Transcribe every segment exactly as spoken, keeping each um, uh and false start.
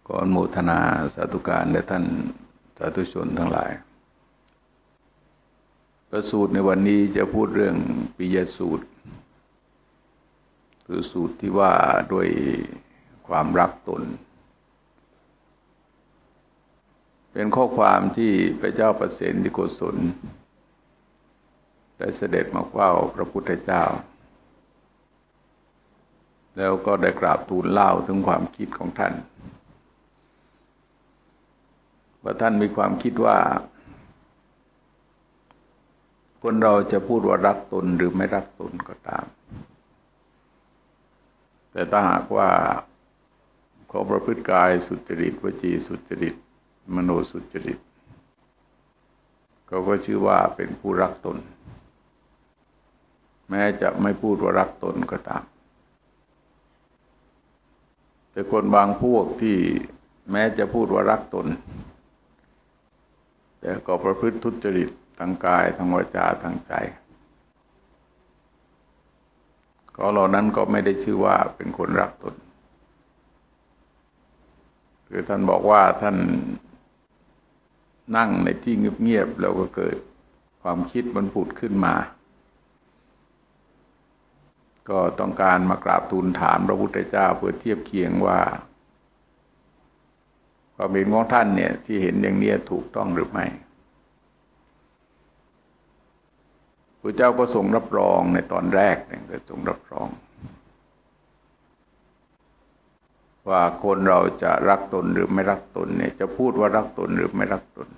ขออนุโมทนาสาธุการและท่านสาธุชนทั้งหลายประสูตรในวันนี้จะพูดเรื่องปิยสูตรคือสูตรที่ว่าด้วยความรักตนเป็นข้อความที่พระเจ้าประเสนที่โกศลได้เสด็จมาเฝ้าพระพุทธเจ้าแล้วก็ได้กราบทูลเล่าถึงความคิดของท่านว่าท่านมีความคิดว่าคนเราจะพูดว่ารักตนหรือไม่รักตนก็ตามแต่ถ้าหากว่าเขาประพฤติกายสุจริตวจีสุจริตมโนสุจริตเขาก็ชื่อว่าเป็นผู้รักตนแม้จะไม่พูดว่ารักตนก็ตามแต่คนบางพวกที่แม้จะพูดว่ารักตนแต่ก็ประพฤติทุจริตทางกายทางวาจาทางใจก็เหล่านั้นก็ไม่ได้ชื่อว่าเป็นคนรักตนคือท่านบอกว่าท่านนั่งในที่เงียบๆแล้วก็เกิดความคิดมันผุดขึ้นมาก็ต้องการมากราบทูลถามพระพุทธเจ้าเพื่อเทียบเคียงว่าความเห็นของท่านเนี่ยที่เห็นอย่างนี้ถูกต้องหรือไม่พระเจ้าก็ทรงรับรองในตอนแรกเนี่ยก็ทรงรับรองว่าคนเราจะรักตนหรือไม่รักตนเนี่ยจะพูดว่ารักตนหรือไม่รักตน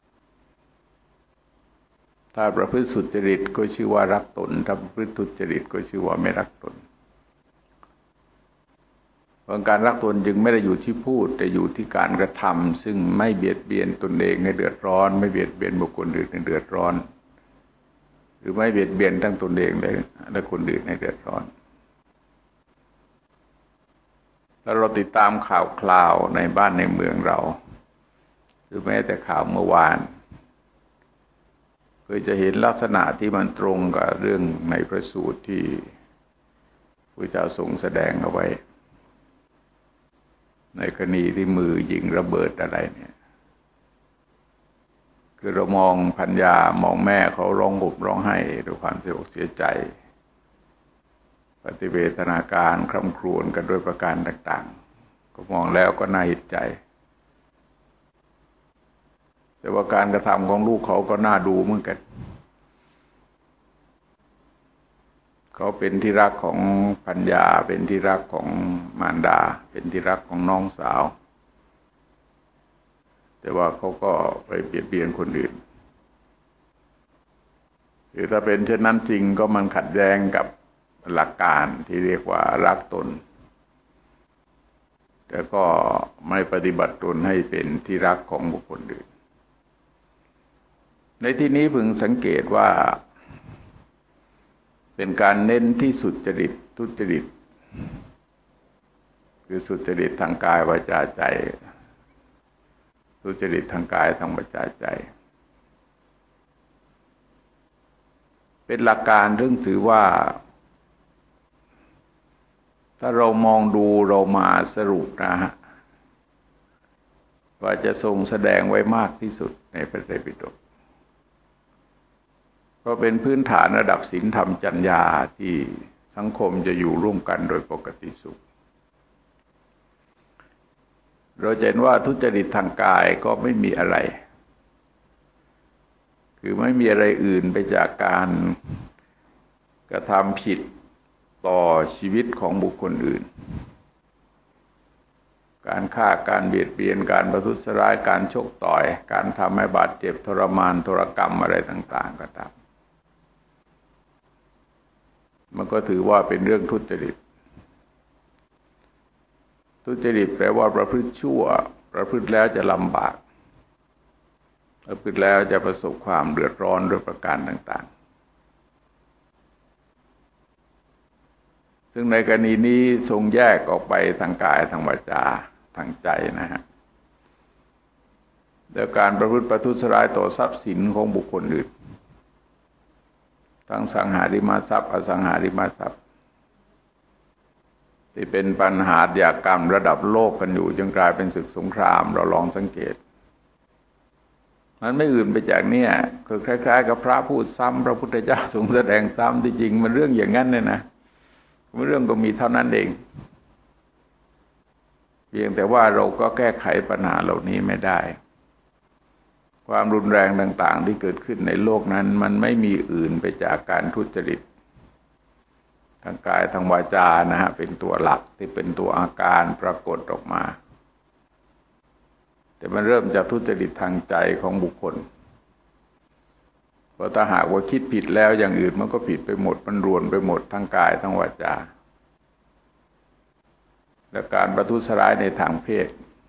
ถ้าประพฤติสุจริตก็ชื่อว่ารักตนถ้าประพฤติทุจริตก็ชื่อว่าไม่รักตนเพราะการรักตนจึงไม่ได้อยู่ที่พูดแต่อยู่ที่การกระทำซึ่งไม่เบียดเบียนตนเองให้เดือดร้อนไม่เบียดเบียนบุคคลอื่นให้เดือดร้อนหรือไม่เบียดเบียนทั้งตนเองและคนอื่นให้เดือดร้อนถ้าเราติดตามข่าวคราวในบ้านในเมืองเราหรือแม้แต่ข่าวเมื่อวานก็จะเห็นลักษณะที่มันตรงกับเรื่องในพระสูตรที่พระเจ้าทรงแสดงเอาไว้ในกรณีที่มือยิงระเบิดอะไรเนี่ยคือเรามองภรรยามองแม่เขาร้องห่มร้องไห้ด้วยความเสียอกเสียใจปฏิเวทนาการคร่ำครวญกันด้วยประการต่างๆก็มองแล้วก็น่าเห็นใจแต่ว่าการกระทำของลูกเขาก็น่าดูเหมือนกันเขาเป็นที่รักของภรรยาเป็นที่รักของมารดาเป็นที่รักของน้องสาวแต่ว่าเขาก็ไปเบียดเบียนคนอื่นหรือถ้าเป็นเช่นนั้นจริงก็มันขัดแย้งกับหลักการที่เรียกว่ารักตนแต่ก็ไม่ปฏิบัติตนให้เป็นที่รักของบุคคลอื่นในที่นี้พึงสังเกตว่าเป็นการเน้นที่สุจริตทุจริตคือสุจริตทางกายวาจาใจทุจริตทางกายทางวาจาใจเป็นหลักการซึ่งถือว่าถ้าเรามองดูเรามาสรุปนะฮะว่าจะทรงแสดงไว้มากที่สุดในพระไตรปิฎกเพราะเป็นพื้นฐานระดับศีลธรรมจรรยาที่สังคมจะอยู่ร่วมกันโดยปกติสุขเราเห็นว่าทุจริตทางกายก็ไม่มีอะไรคือไม่มีอะไรอื่นไปจากการกระทำผิดต่อชีวิตของบุคคลอื่นการฆ่าการเบียดเบียนการประทุษร้ายการชกต่อยการทำให้บาดเจ็บทรมานทรกรรมอะไรต่างๆก็ตามมันก็ถือว่าเป็นเรื่องทุจริตทุจริตแปลว่าประพฤติชั่วประพฤติแล้วจะลำบากประพฤติแล้วจะประสบความเดือดร้อนด้วยประการต่างๆซึ่งในกรณีนี้ทรงแยกออกไปทางกายทางวาจาทางใจนะฮะแล้วการประพฤติประทุษร้ายต่อทรัพย์สินของบุคคลอื่นทั้งสังหาริมทรัพย์อสังหาริมทรัพย์ที่เป็นปัญหาอาชญากรรมระดับโลกกันอยู่จนกลายเป็นศึกสงครามเราลองสังเกตมันไม่อื่นไปจากเนี่ยคือคล้ายๆกับพระพูดซ้ำพระพุทธเจ้าทรงแสดงซ้ำที่จริงมันเรื่องอย่างนั้นเนี่ยนะเรื่องก็มีเท่านั้นเองเพียงแต่ว่าเราก็แก้ไขปัญหาเหล่านี้ไม่ได้ความรุนแรงต่างๆที่เกิดขึ้นในโลกนั้นมันไม่มีอื่นไปจากการทุจริตทางกายทางวาจานะฮะเป็นตัวหลักที่เป็นตัวอาการปรากฏออกมาแต่มันเริ่มจากทุจริตทางใจของบุคคลเพราะถ้าหากว่าคิดผิดแล้วอย่างอื่นมันก็ผิดไปหมดมันรวนไปหมดทั้งกายทั้งวาจาและการประทุษร้ายในทางเพศ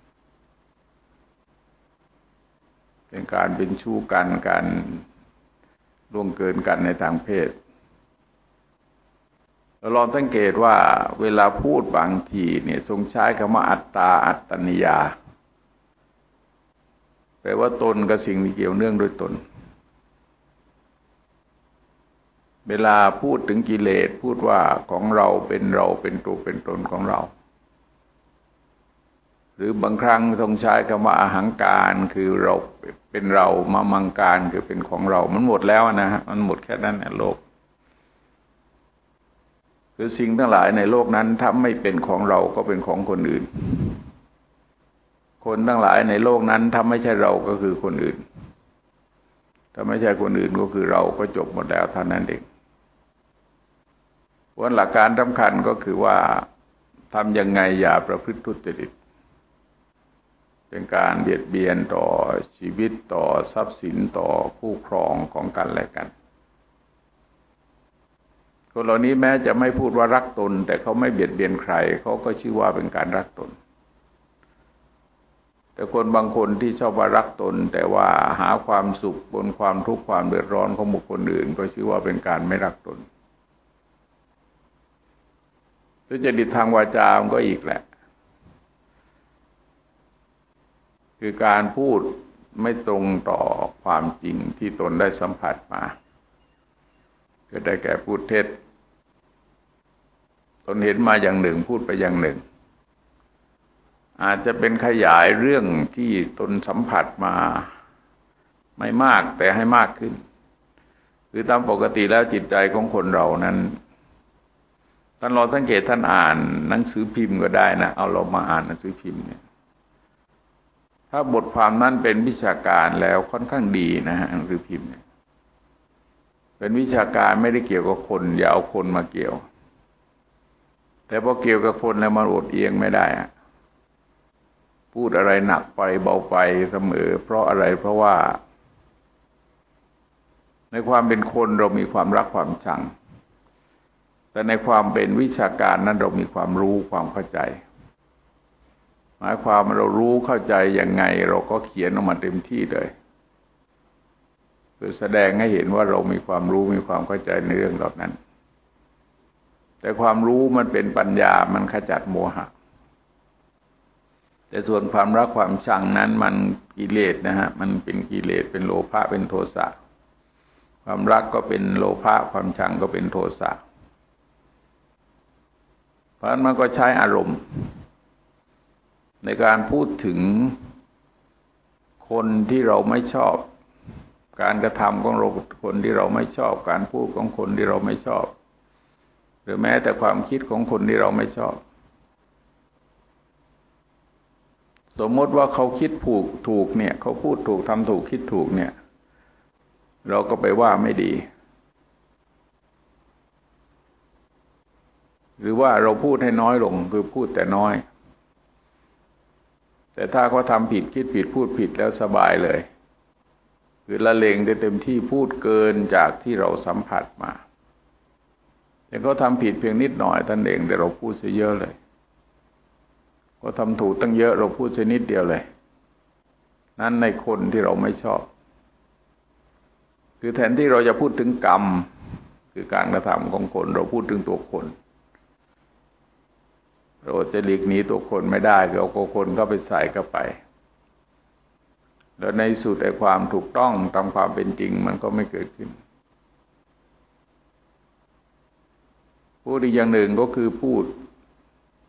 เป็นการเป็นชู้กันการล่วงเกินกันในทางเพศเราลองสังเกตว่าเวลาพูดบางทีเนี่ยทรงใช้คำว่าอัตตาอัตตนิยาแปลว่าตนกับสิ่งที่เกี่ยวเนื่องด้วยตนเวลาพูดถึงกิเลสพูดว่าของเราเป็นเราเป็นตัวเป็นตนของเราหรือบางครั้งทรงใช้คำว่าอหังการคือเราเป็นเรามามังการคือเป็นของเรามันหมดแล้วนะฮะมันหมดแค่นั้นในโลกคือสิ่งทั้งหลายในโลกนั้นถ้าไม่เป็นของเราก็เป็นของคนอื่นคนทั้งหลายในโลกนั้นถ้าไม่ใช่เราก็คือคนอื่นถ้าไม่ใช่คนอื่นก็คือเราก็จบหมดแล้วเท่านั้นเองวันหลักการสำคัญก็คือว่าทำยังไงอย่าประพฤติทุจริตเป็นการเบียดเบียนต่อชีวิตต่อทรัพย์สินต่อคู่ครองของกันและกันคนเหล่านี้แม้จะไม่พูดว่ารักตนแต่เขาไม่เบียดเบียนใครเขาก็ชื่อว่าเป็นการรักตนแต่คนบางคนที่ชอบว่ารักตนแต่ว่าหาความสุขบนความทุกข์ความเดือดร้อนของบุคคลอื่นก็ชื่อว่าเป็นการไม่รักตนทุจริตทางวาจามันก็อีกแหละคือการพูดไม่ตรงต่อความจริงที่ตนได้สัมผัสมาก็ได้แก่พูดเท็จตนเห็นมาอย่างหนึ่งพูดไปอย่างหนึ่งอาจจะเป็นขยายเรื่องที่ตนสัมผัสมาไม่มากแต่ให้มากขึ้นคือตามปกติแล้วจิตใจของคนเรานั้นท่านลองสังเกตท่านอ่านหนังสือพิมพ์ก็ได้นะเอาเรามาอ่านหนังสือพิมพ์เนี่ยถ้าบทความนั้นเป็นวิชาการแล้วค่อนข้างดีนะฮะหนังสือพิมพ์เนี่ยเป็นวิชาการไม่ได้เกี่ยวกับคนอย่าเอาคนมาเกี่ยวแต่พอเกี่ยวกับคนแล้วมันอดเอียงไม่ได้อะพูดอะไรหนักไปเบาไปเสมอเพราะอะไรเพราะว่าในความเป็นคนเรามีความรักความชังแต่ในความเป็นวิชาการนั้นเรามีความรู้ความเข้าใจหมายความว่าเรารู้เข้าใจยังไงเราก็เขียนออกมาเต็มที่เลยเพื่อแสดงให้เห็นว่าเรามีความรู้มีความเข้าใจในเรื่องเหล่านั้นแต่ความรู้มันเป็นปัญญามันขจัดโมหะแต่ส่วนความรักความชังนั้นมันกิเลสนะฮะมันเป็นกิเลสเป็นโลภะเป็นโทสะความรักก็เป็นโลภะความชังก็เป็นโทสะเพราะฉะนั้นมันก็ใช้อารมณ์ในการพูดถึงคนที่เราไม่ชอบการกระทำของเราคนที่เราไม่ชอบการพูดของคนที่เราไม่ชอบหรือแม้แต่ความคิดของคนที่เราไม่ชอบสมมติว่าเขาคิดถูกถูกเนี่ยเขาพูดถูกทำถูกคิดถูกเนี่ยเราก็ไปว่าไม่ดีหรือว่าเราพูดให้น้อยลงคือพูดแต่น้อยแต่ถ้าเขาทำผิดคิดผิดพูดผิดแล้วสบายเลยคือละเลงได้เต็มที่พูดเกินจากที่เราสัมผัสมาแต่เขาทำผิดเพียงนิดหน่อยท่านเองแต่เราพูดซะเยอะเลยเขาทำถูกตั้งเยอะเราพูดซะนิดเดียวเลยนั้นในคนที่เราไม่ชอบคือแทนที่เราจะพูดถึงกรรมคือการกระทำของคนเราพูดถึงตัวคนเราจะหลีกหนีตัวคนไม่ได้เราเอาคนเข้าไปใส่เข้าไปแล้วในสุดไอ้ความถูกต้องตามความเป็นจริงมันก็ไม่เกิดขึ้นพูดอีกอย่างหนึ่งก็คือพูด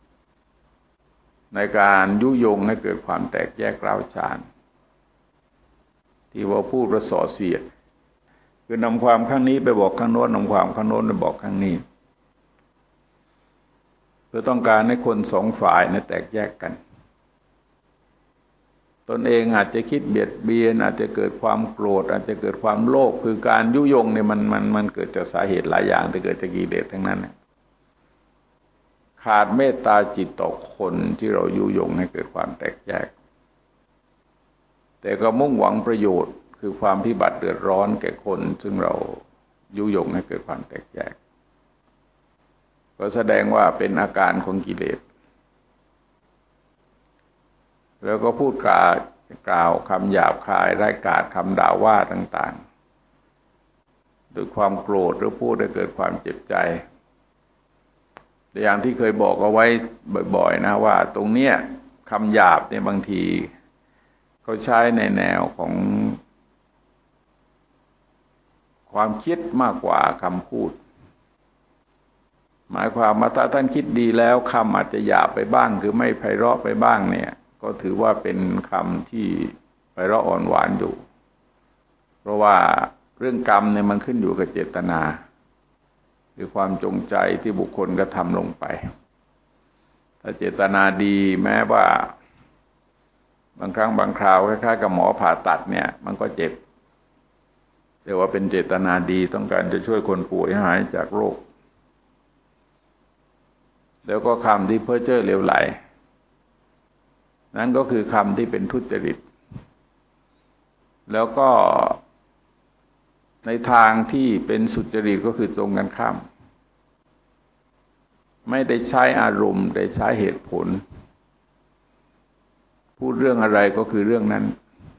ในการยุยงให้เกิดความแตกแยกร้าวฉานที่ว่าพูดประส่อเสียดคือนำความข้างนี้ไปบอกข้างโน้นนำความข้างโน้นไปบอกข้างนี้เพื่อต้องการให้คนสองฝ่ายเนี่ยแตกแยกกันตนเองอาจจะคิดเบียดเบียนอาจจะเกิดความโกรธอาจจะเกิดความโลภคือการยุยงเนี่ยมันมันมันเกิดจากสาเหตุหลายอย่างแต่เกิดจากกิเลสทั้งนั้นขาดเมตตาจิตต่อคนที่เรายุยงให้เกิดความแตกแยกแต่ก็มุ่งหวังประโยชน์คือความพิบัติเดือดร้อนแก่คนซึ่งเรายุยงให้เกิดความแตกแยกก็แสดงว่าเป็นอาการของกิเลสแล้วก็พูดกล่าวกล่าวคำหยาบคายร้ายกาจคำด่าว่าต่างๆโดยความโกรธหรือพูดให้เกิดความเจ็บใจแต่อย่างที่เคยบอกเอาไว้บ่อยๆนะว่าตรงเนี้ยคำหยาบเนี่ยบางทีเขาใช้ในแนวของความคิดมากกว่าคำพูดหมายความว่าถ้าท่านคิดดีแล้วคำอาจจะหยาบไปบ้างคือไม่ไพเราะไปบ้างเนี่ยก็ถือว่าเป็นคำที่ไพเราะอ่อนหวานอยู่เพราะว่าเรื่องกรรมเนี่ยมันขึ้นอยู่กับเจตนาหรือความจงใจที่บุคคลกระทำลงไปถ้าเจตนาดีแม้ว่าบางครั้งบางคราวคล้ายๆกับหมอผ่าตัดเนี่ยมันก็เจ็บแต่ว่าเป็นเจตนาดีต้องการจะช่วยคนป่วยหายจากโรคแล้วก็คำที่เพ้อเจ้อเลวไหลนั้นก็คือคำที่เป็นทุจริตแล้วก็ในทางที่เป็นสุจริตก็คือตรงกันข้ามไม่ได้ใช้อารมณ์ได้ใช้เหตุผลพูดเรื่องอะไรก็คือเรื่องนั้น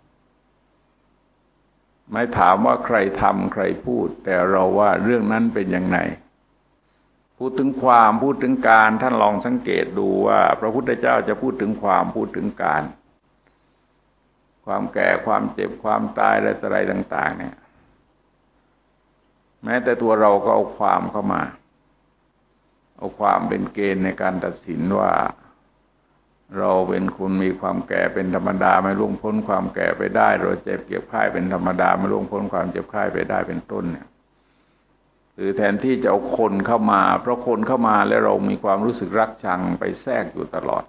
ไม่ถามว่าใครทำใครพูดแต่เราว่าเรื่องนั้นเป็นอย่างไรพูดถึงความพูดถึงการท่านลองสังเกตดูว่าพระพุทธเจ้าจะพูดถึงความพูดถึงการความแก่ความเจ็บความตายอะไรอะไรต่างๆเนี่ยแม้แต่ตัวเราก็เอาความเข้ามาเอาความเป็นเกณฑ์ในการตัดสินว่าเราเป็นคนมีความแก่เป็นธรรมดาไม่ล่วงพ้นความแก่ไปได้เราเจ็บเจ็บไข้เป็นธรรมดาไม่ล่วงพ้นความเจ็บไข้ไปได้เป็นต้นเนี่ยหรือแทนที่จะเอาคนเข้ามาเพราะคนเข้ามาแล้วเรามีความรู้สึกรักชังไปแทรกอยู่ตลอด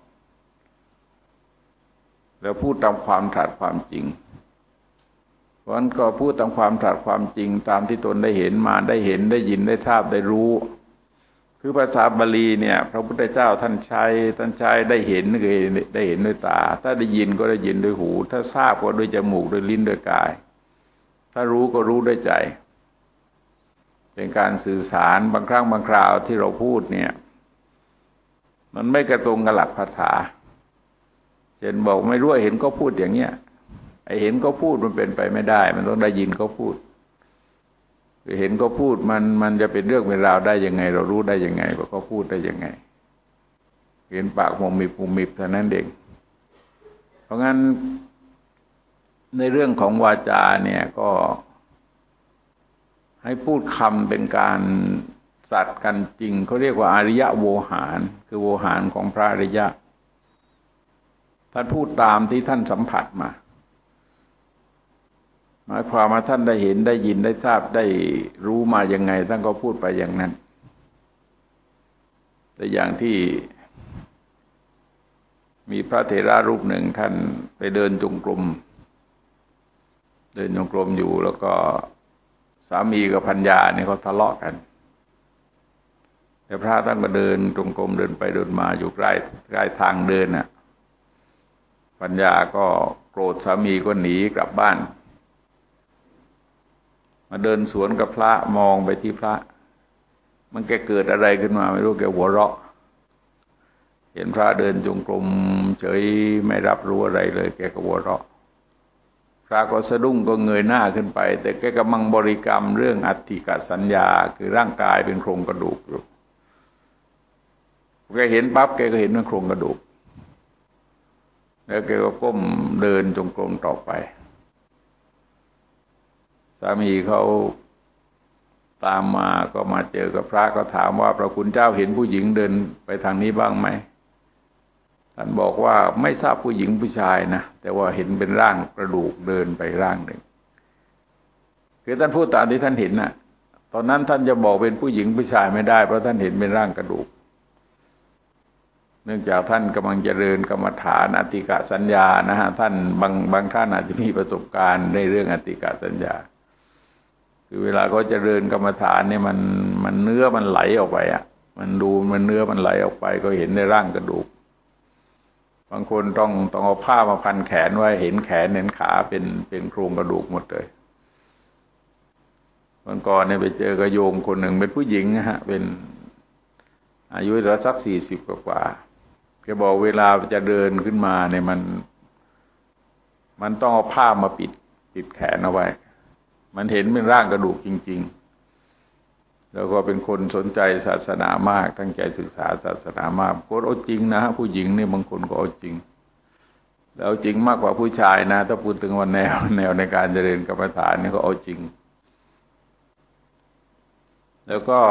แล้วพูดตามความตรัสความจริงเพราะฉะนั้นก็พูดตามความตรัสความจริงตามที่ตนได้เห็นมาได้เห็นได้ยินได้ทราบได้รู้คือภาษาบาลีเนี่ยพระพุทธเจ้าท่านใช้ท่านใช้ได้เห็นคือได้เห็นด้วยตาถ้าได้ยินก็ได้ยินด้วยหูถ้าทราบก็ด้วยจมูกด้วยลิ้นด้วยกายถ้ารู้ก็รู้ด้วยใจเป็นการสื่อสารบางครั้งบางคราวที่เราพูดเนี่ยมันไม่กระตรงกับหลักภาษาเช่นบอกไม่รู้เห็นก็พูดอย่างเงี้ยไอ้เห็นก็พูดมันเป็นไปไม่ได้มันต้องได้ยินก็พูดเห็นก็พูดมันมันจะเป็นเรื่องเป็นราวได้ยังไงเรารู้ได้ยังไงว่าเขาพูดได้ยังไงเห็นปากมุมมิบมุมมิบเท่านั้นเองเพราะงั้นในเรื่องของวาจาเนี่ยก็ให้พูดคำเป็นการสัตย์กันจริงเขาเรียกว่าอริยโวหารคือโวหารของพระอริยะท่านพูดตามที่ท่านสัมผัสมาหมายความว่าท่านได้เห็นได้ยินได้ทราบได้รู้มายังไงท่านก็พูดไปอย่างนั้นแต่อย่างที่มีพระเถระรูปหนึ่งท่านไปเดินจงกรมเดินจงกรมอยู่แล้วก็สามีกับภรรยาเนี่ยเขาทะเลาะกันแต่พระท่านก็เดินจงกรมเดินไปเดินมาอยู่ใกล้ใกล้ทางเดินน่ะภรรยาก็โกรธสามีก็หนีกลับบ้านมาเดินสวนกับพระมองไปที่พระมันแกเกิดอะไรขึ้นมาไม่รู้แกหัวเราะเห็นพระเดินจงกรมเฉยไม่รับรู้อะไรเลยแกก็หัวเราะพระก็สะดุ้งก็เงยหน้าขึ้นไปแต่แกกำลังบริกรรมเรื่องอัตถิกสัญญาคือร่างกายเป็นโครงกระดูกอยู่แกเห็นปั๊บแกก็เห็นเป็นโครงกระดูกแล้วแกก็ก้มเดินจงกรมต่อไปสามีเขาตามมาก็มาเจอกับพระก็ถามว่าพระคุณเจ้าเห็นผู้หญิงเดินไปทางนี้บ้างไหมทท่านบอกว่าไม่ทราบผู้หญิงผู้ชายนะแต่ว่าเห็นเป็นร่างกระดูกเดินไปร่างหนึ่งคือท่านพูดตามที่ท่านเห็นน่ะตอนนั้นท่านจะบอกเป็นผู้หญิงผู้ชายไม่ได้เพราะท่านเห็นเป็นร่างกระดูกเนื่องจากท่านกำลังเจริญกรรมฐานอติกะสัญญานะฮะท่านบางบางท่านอาจจะมีประสบการณ์ในเรื่องอติกะสัญญาคือเวลาเขาเจริญกรรมฐานเนี่ยมันมันเนื้อมันไหลออกไปอ่ะมันดูมันเนื้อมันไหลออกไปก็เห็นในร่างกระดูกบางคนต้องต้องเอาผ้ามาพันแขนไว้เห็นแขนเห็นขาเป็นเป็นโครงกระดูกหมดเลยวันก่อนเนี่ยไปเจอกระโยมคนหนึ่งเป็นผู้หญิงนะฮะเป็นอายุระสักสี่สิบกว่าแกบอกเวลาจะเดินขึ้นมาเนี่ยมันมันต้องเอาผ้ามาปิดปิดแขนเอาไว้มันเห็นเป็นร่างกระดูกจริงๆแล้วก็เป็นคนสนใจศาสนามากตั้งใจศึกษาศาสนามากคนเอาจริงนะฮะผู้หญิงเนี่ยบางคนก็เอาจริงแล้วเอาจริงมากกว่าผู้ชายนะถ้าพูดถึงวันแนวแนวในการเจริญกรรมฐานนี่ก็เอาจริงแล้วก็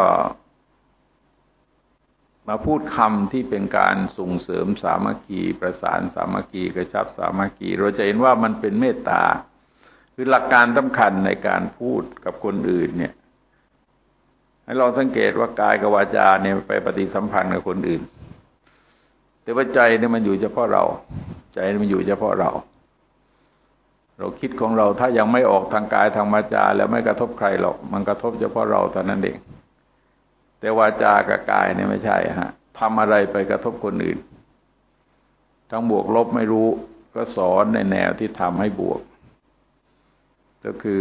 มาพูดคำที่เป็นการส่งเสริมสามัคคีประสานสามัคคีกระชับสามัคคีเราจะเห็นว่ามันเป็นเมตตาคือหลักการสำคัญในการพูดกับคนอื่นเนี่ยให้ลองสังเกตว่ากายกับวาจาเนี่ยไปปฏิสัมพันธ์กับคนอื่นแต่ว่าใจเนี่ยมันอยู่เฉพาะเราใจมันอยู่เฉพาะเราเราคิดของเราถ้ายังไม่ออกทางกายทางวาจาแล้วไม่กระทบใครหรอกมันกระทบเฉพาะเราเท่านั้นเองแต่วาจากับกายเนี่ยไม่ใช่ฮะทำอะไรไปกระทบคนอื่นทั้งบวกลบไม่รู้ก็สอนในแนวที่ทำให้บวกก็คือ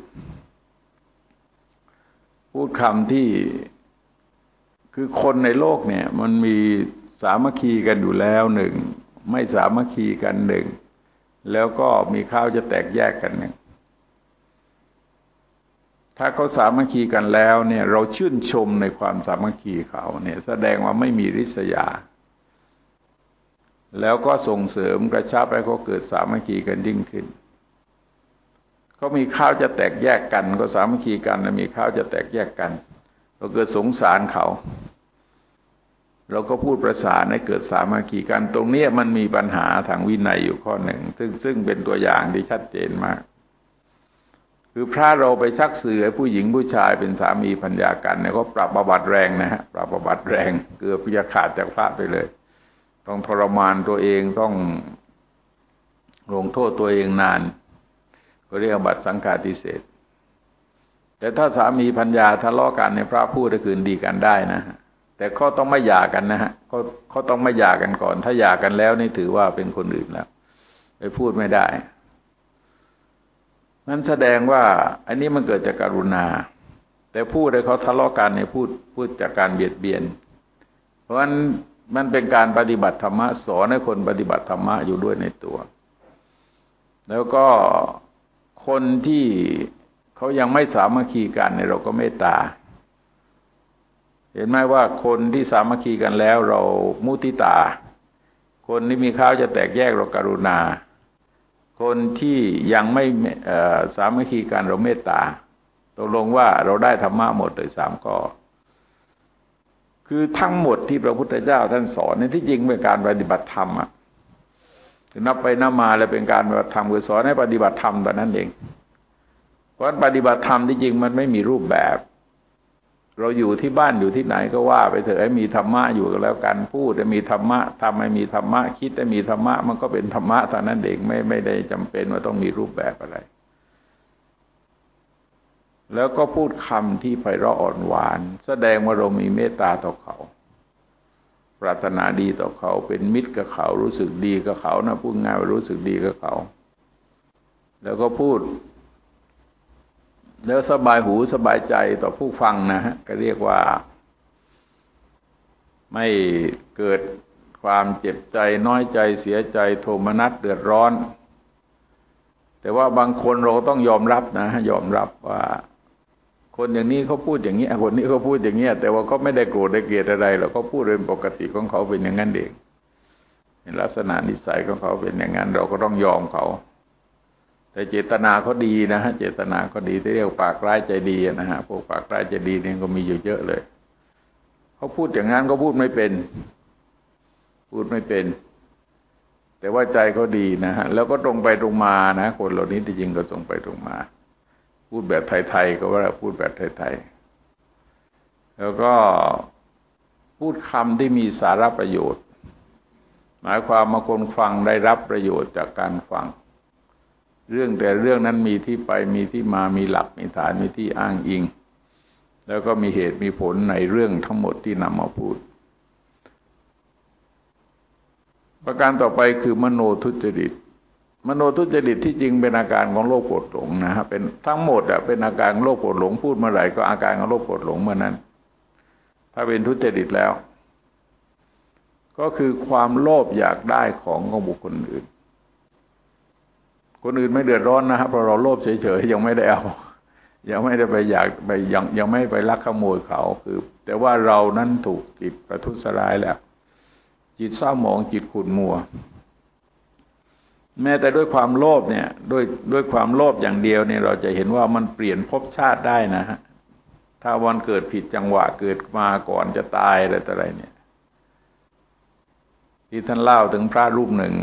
พูดคำที่คือคนในโลกเนี่ยมันมีสามัคคีกันอยู่แล้วหนึ่งไม่สามัคคีกันหนึ่งแล้วก็มีข้าวจะแตกแยกกันหนึ่งถ้าเขาสามัคคีกันแล้วเนี่ยเราชื่นชมในความสามัคคีเขาเนี่ยแสดงว่าไม่มีริษยาแล้วก็ส่งเสริมกระชับให้เขาเกิดสามัคคีกันยิ่งขึ้นเขามีข้าวจะแตกแยกกันก็สามัคคีกันแล้วมีข้าวจะแตกแยกกันเราเกิดสงสารเขาเราก็พูดประสานให้เกิดสามัคคีกันตรงนี้มันมีปัญหาทางวินัยอยู่ข้อหนึ่งซึ่งซึ่งเป็นตัวอย่างที่ชัดเจนมากคือพระเราไปชักสื่อให้ผู้หญิงผู้ชายเป็นสามีภรรยากันเนี่ยก็ปรับอาบัติแรงนะฮะปรับอาบัติแรงเกือบจะขาดจากพระไปเลยต้องทรมานตัวเองต้องลงโทษตัวเองนานก็เรียกอาบัติสังฆาทิเศษแต่ถ้าสามีภรรยาทะเลาะกันในพระพูดได้คืนดีกันได้นะฮะแต่เขาต้องไม่หย่ากันนะฮะเขาเขาต้องไม่หย่ากันก่อนถ้าหย่ากันแล้วนี่ถือว่าเป็นคนอื่นแล้วไปพูดไม่ได้นั้นแสดงว่าอันนี้มันเกิดจากกรุณาแต่พูดให้เขาทะเลาะกันเนี่ยพูดพูดจากการเบียดเบียนเพราะฉะนั้นมันเป็นการปฏิบัติธรรมะสอนให้คนปฏิบัติธรรมะอยู่ด้วยในตัวแล้วก็คนที่เขายังไม่สามัคคีกันเนี่ยเราก็เมตตาเห็นไหมว่าคนที่สามัคคีกันแล้วเรามุทิตาคนที่มีข้าวจะแตกแยกเรากรุณาคนที่ยังไม่สามัคคีกันเราเมตตาตกลงว่าเราได้ธรรมะหมดเลยสามข้อคือทั้งหมดที่พระพุทธเจ้าท่านสอนในที่จริงเป็นการปฏิบัติธรรมอ่ะคือนับไปนับมาแล้วเป็นการปฏิบัติธรรมคือสอนให้ปฏิบัติธรรมแต่นั้นเองเพราะปฏิบัติธรรมที่จริงมันไม่มีรูปแบบเราอยู่ที่บ้านอยู่ที่ไหนก็ว่าไปเถอะให้มีธรรมะอยู่กันแล้วกันพูดให้มีธรรมะทำให้มีธรรมะคิดให้มีธรรมะมันก็เป็นธรรมะเท่านั้นเองไม่ไม่ได้จำเป็นว่าต้องมีรูปแบบอะไรแล้วก็พูดคำที่ไพเราะอ่อนหวานแสดงว่าเรามีเมตตาต่อเขาปรารถนาดีต่อเขาเป็นมิตรกับเขารู้สึกดีกับเขานะพูดง่ายว่ารู้สึกดีกับเขาแล้วก็พูดแล้วสบายหูสบายใจต่อผู้ฟังนะฮะก็เรียกว่าไม่เกิดความเจ็บใจน้อยใจเสียใจโทมนัสเดือดร้อนแต่ว่าบางคนเราต้องยอมรับนะยอมรับว่าคนอย่างนี้เขาพูดอย่างนี้คนนี้เขาพูดอย่างนี้แต่ว่าเขาไม่ได้โกรธได้เกลียดอะไรหรอกเขาพูดเป็นปกติของเขาเป็นอย่างนั้นเองเป็นลักษณะนิสัยของเขาเป็นอย่างนั้นเราก็ต้องยอมเขาแต่เจตนาเขาดีนะฮะเจตนาเขาดีที่เรียกปากร้ายใจดีนะฮะพวกปากร้ายใจดีเนี่ยก็มีอยู่เยอะเลยเขาพูดอย่างนั้นก็พูดไม่เป็นพูดไม่เป็นแต่ว่าใจเขาดีนะฮะแล้วก็ตรงไปตรงมานะคนเหล่านี้ที่จริงก็ตรงไปตรงมาพูดแบบไทยๆก็ว่าพูดแบบไทยๆแล้วก็พูดคำที่มีสาระประโยชน์หมายความว่าคนฟังได้รับประโยชน์จากการฟังเรื่องแต่เรื่องนั้นมีที่ไปมีที่มามีหลักมีฐานมีที่อ้างอิงแล้วก็มีเหตุมีผลในเรื่องทั้งหมดที่นำมาพูดประการต่อไปคือมโนทุจริตมโนทุจริตที่จริงเป็นอาการของโรคโกรธหลงนะฮะเป็นทั้งหมดอะเป็นอาการโรคโกรธหลงพูดเมื่อไหร่ก็อาการของโรคโกรธหลงเมื่อนั้นถ้าเป็นทุจริตแล้วก็คือความโลภอยากได้ของของบุคคลอื่นคนอื่นไม่เดือดร้อนนะครับเพราะเราโลภเฉยๆยังไม่ได้เอายังไม่ได้ไปอยากไปยังยังไม่ไปลักขโมยเขาคือแต่ว่าเรานั้นถูกจิตประทุษร้ายแล้วจิตเศร้าหมองจิตขุ่นมัวแม้แต่ด้วยความโลภเนี่ยด้วยด้วยความโลภอย่างเดียวเนี่ยเราจะเห็นว่ามันเปลี่ยนภพชาติได้นะฮะถ้าวันเกิดผิดจังหวะเกิดมาก่อนจะตายอะไรต่ออะไรเนี่ยที่ท่านเล่าถึงพระรูปหนึ่ง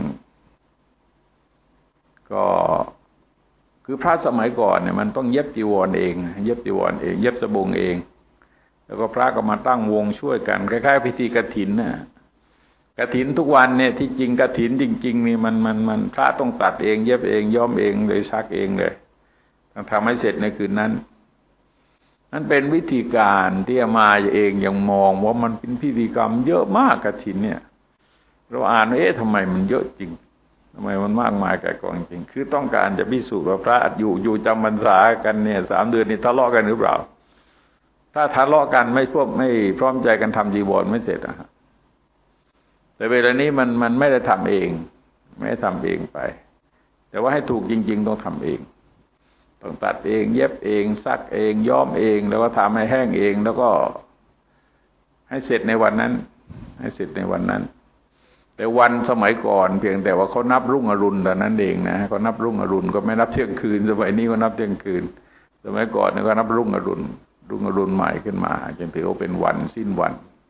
ก็คือพระสมัยก่อนเนี่ยมันต้องเย็บจีวรเองเย็บจีวรเองเย็บสบงเองแล้วก็พระก็มาตั้งวงช่วยกันคล้ายๆพิธีกฐินน่ะกฐินทุกวันเนี่ยที่จริงกฐินจริงๆนี่มันมันมันพระต้องตัดเองเย็บเองย้อมเองเลยซักเองเลยต้องทำให้เสร็จในคืนนั้นนั่นเป็นวิธีการที่อามาเองยังมองว่ามันเป็นพิธีกรรมเยอะมากกฐินเนี่ยเราอ่านว่าเอ๊ะทำไมมันเยอะจริงทำไมมันมากมายกายกองจริงคือต้องการจะพิสูจน์ว่าพระอยู่อยู่จำพรรษากันเนี่ยสามเดือนนี่ทะเลาะกันหรือเปล่าถ้าทะเลาะกันไม่พวกไม่พร้อมใจกันทำจีวรไม่เสร็จอะครับแต่เวลานี้มันมันไม่ได้ทำเองไม่ได้ทำเองไปแต่ว่าให้ถูกจริงๆต้องทำเองต้องตัดเองเย็บเองซักเองย้อมเองแล้วก็ทำให้แห้งเองแล้วก็ให้เสร็จในวันนั้นให้เสร็จในวันนั้นแต่วันสมัยก่อนเพียงแต่ว่าเขานับรุ่งอรุณแต่นั้นเองนะเขานับรุ่งอรุณก็ไม่นับเที่ยงคืนสมัยนี้ก็นับเที่ยงคืนสมัยก่อนเนี่ยก็นับรุ่งอรุณรุ่งอรุณใหม่ขึ้นมาจนถือว่าเป็นวันสิ้นวัน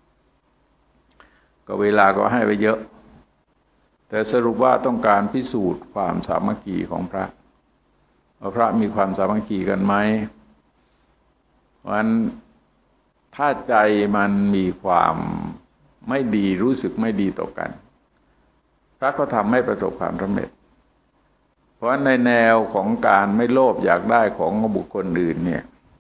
ก็เวลาก็ให้ไปเยอะแต่สรุปว่าต้องการพิสูจน์ความสามัคคีของพระว่าพระมีความสามัคคีกันไหมวันถ้าใจมันมีความไม่ดีรู้สึกไม่ดีต่อกันพระก็ทำให้ประสบความสำเร็จเพราะในแนวของการไม่โลภอยากได้ของบุคคลอื่นเนี่ย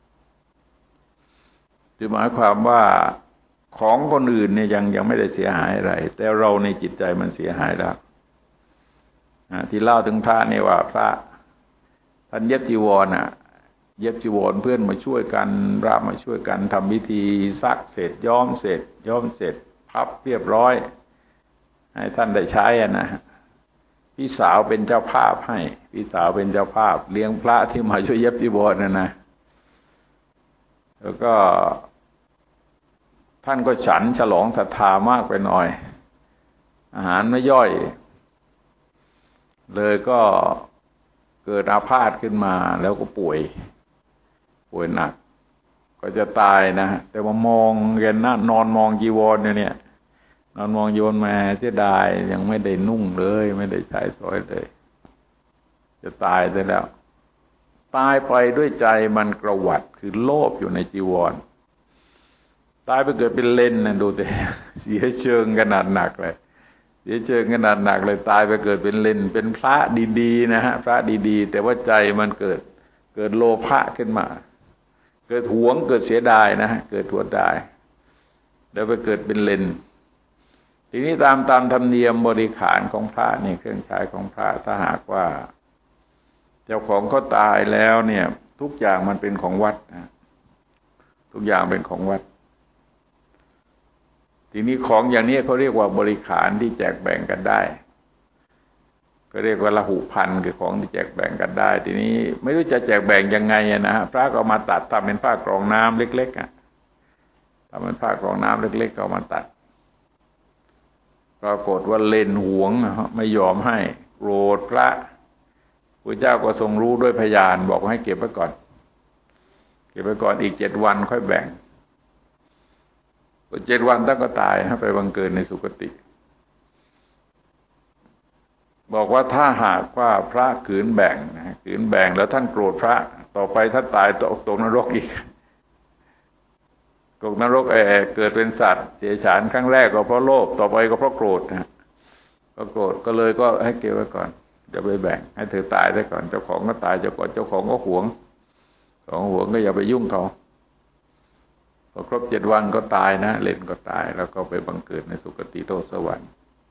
จะหมายความว่าของคนอื่นเนี่ยยังยังไม่ได้เสียหายอะไรแต่เราในจิตใจมันเสียหายแล้วที่เล่าถึงพระเนี่ยว่าพระท่านเย็บจีวรอ่ะเย็บจีวรเพื่อนมาช่วยกันพระมาช่วยกันทำพิธีซักเสร็จย้อมเสร็จย้อมเสร็จพับเรียบร้อยให้ท่านได้ใช้อ่ะนะพี่สาวเป็นเจ้าภาพให้พี่สาวเป็นเจ้าภาพเลี้ยงพระที่มาช่วยเย็บจีวรน่ะนะแล้วก็ท่านก็ฉันฉลองศรัทธามากไปหน่อยอาหารไม่ย่อยเลยก็เกิดอาพาธขึ้นมาแล้วก็ป่วยป่วยหนักก็จะตายนะแต่ว่ามองแกนั่งนอนมองจีวรเนี่ยนอนมองโยนมาเสียดายยังไม่ได้นุ่งเลยไม่ได้ใช้สอยเลยจะตายไปแล้วตายไปด้วยใจมันกระหวัดคือโลภอยู่ในจีวรตายไปเกิดเป็นเลนนะดูแต่เสียเชิงขนาดหนักเลยเสียเชิงขนาดหนักเลยตายไปเกิดเป็นเลนเป็นพระดีๆนะฮะพระดีๆแต่ว่าใจมันเกิดเกิดโลภะขึ้นมาเกิดหวงเกิดเสียดายนะฮะเกิดหัวดายแล้วไปเกิดเป็นเลนทีนี้ตามตามธรรมเนียมบริขารของพระนี่เครื่องใช้ของพระถ้าหากว่าเจ้าของเขาตายแล้วเนี่ยทุกอย่างมันเป็นของวัดนะทุกอย่างเป็นของวัดทีนี้ของอย่างนี้เขาเรียกว่าบริขารที่แจกแบ่งกันได้ก็เรียกว่าละหุพันคือของที่แจกแบ่งกันได้ทีนี้ไม่รู้จะแจกแบ่งยังไงนะฮะพระก็มาตัดทำเป็นผ้ากรองน้ำเล็กๆอ่ะทำเป็นผ้ากรองน้ำเล็กๆก็มาตัดปรากฏว่าเลนหวงไม่ยอมให้โกรธพระพระเจ้าก็ทรงรู้ด้วยพยานบอกให้เก็บไว้ก่อนเก็บไว้ก่อนอีกเจ็ดวันค่อยแบ่งเจ็ดวันท่านก็ตายให้ไปบังเกิดในสุคติบอกว่าถ้าหากว่าพระขืนแบ่งนะขืนแบ่งแล้วท่านโกรธพระต่อไปถ้าตายตกตกนรกอีกตกนรกเออเกิดเป็นสัตว์เดรัจฉานครั้งแรกก็เพราะโลภต่อไปก็เพราะโกรธนะก็โกรธก็เลยก็ให้เก็บไว้ก่อนจะไปแบ่งให้เธอตายได้ก่อนเจ้าของก็ตายเจ้าก่อนเจ้าของก็หวงของหวงก็อย่าไปยุ่งเขาพอครบเจ็ดวันก็ตายนะเล่นก็ตายแล้วก็ไปบังเกิดในสุคติโลกสวรรค์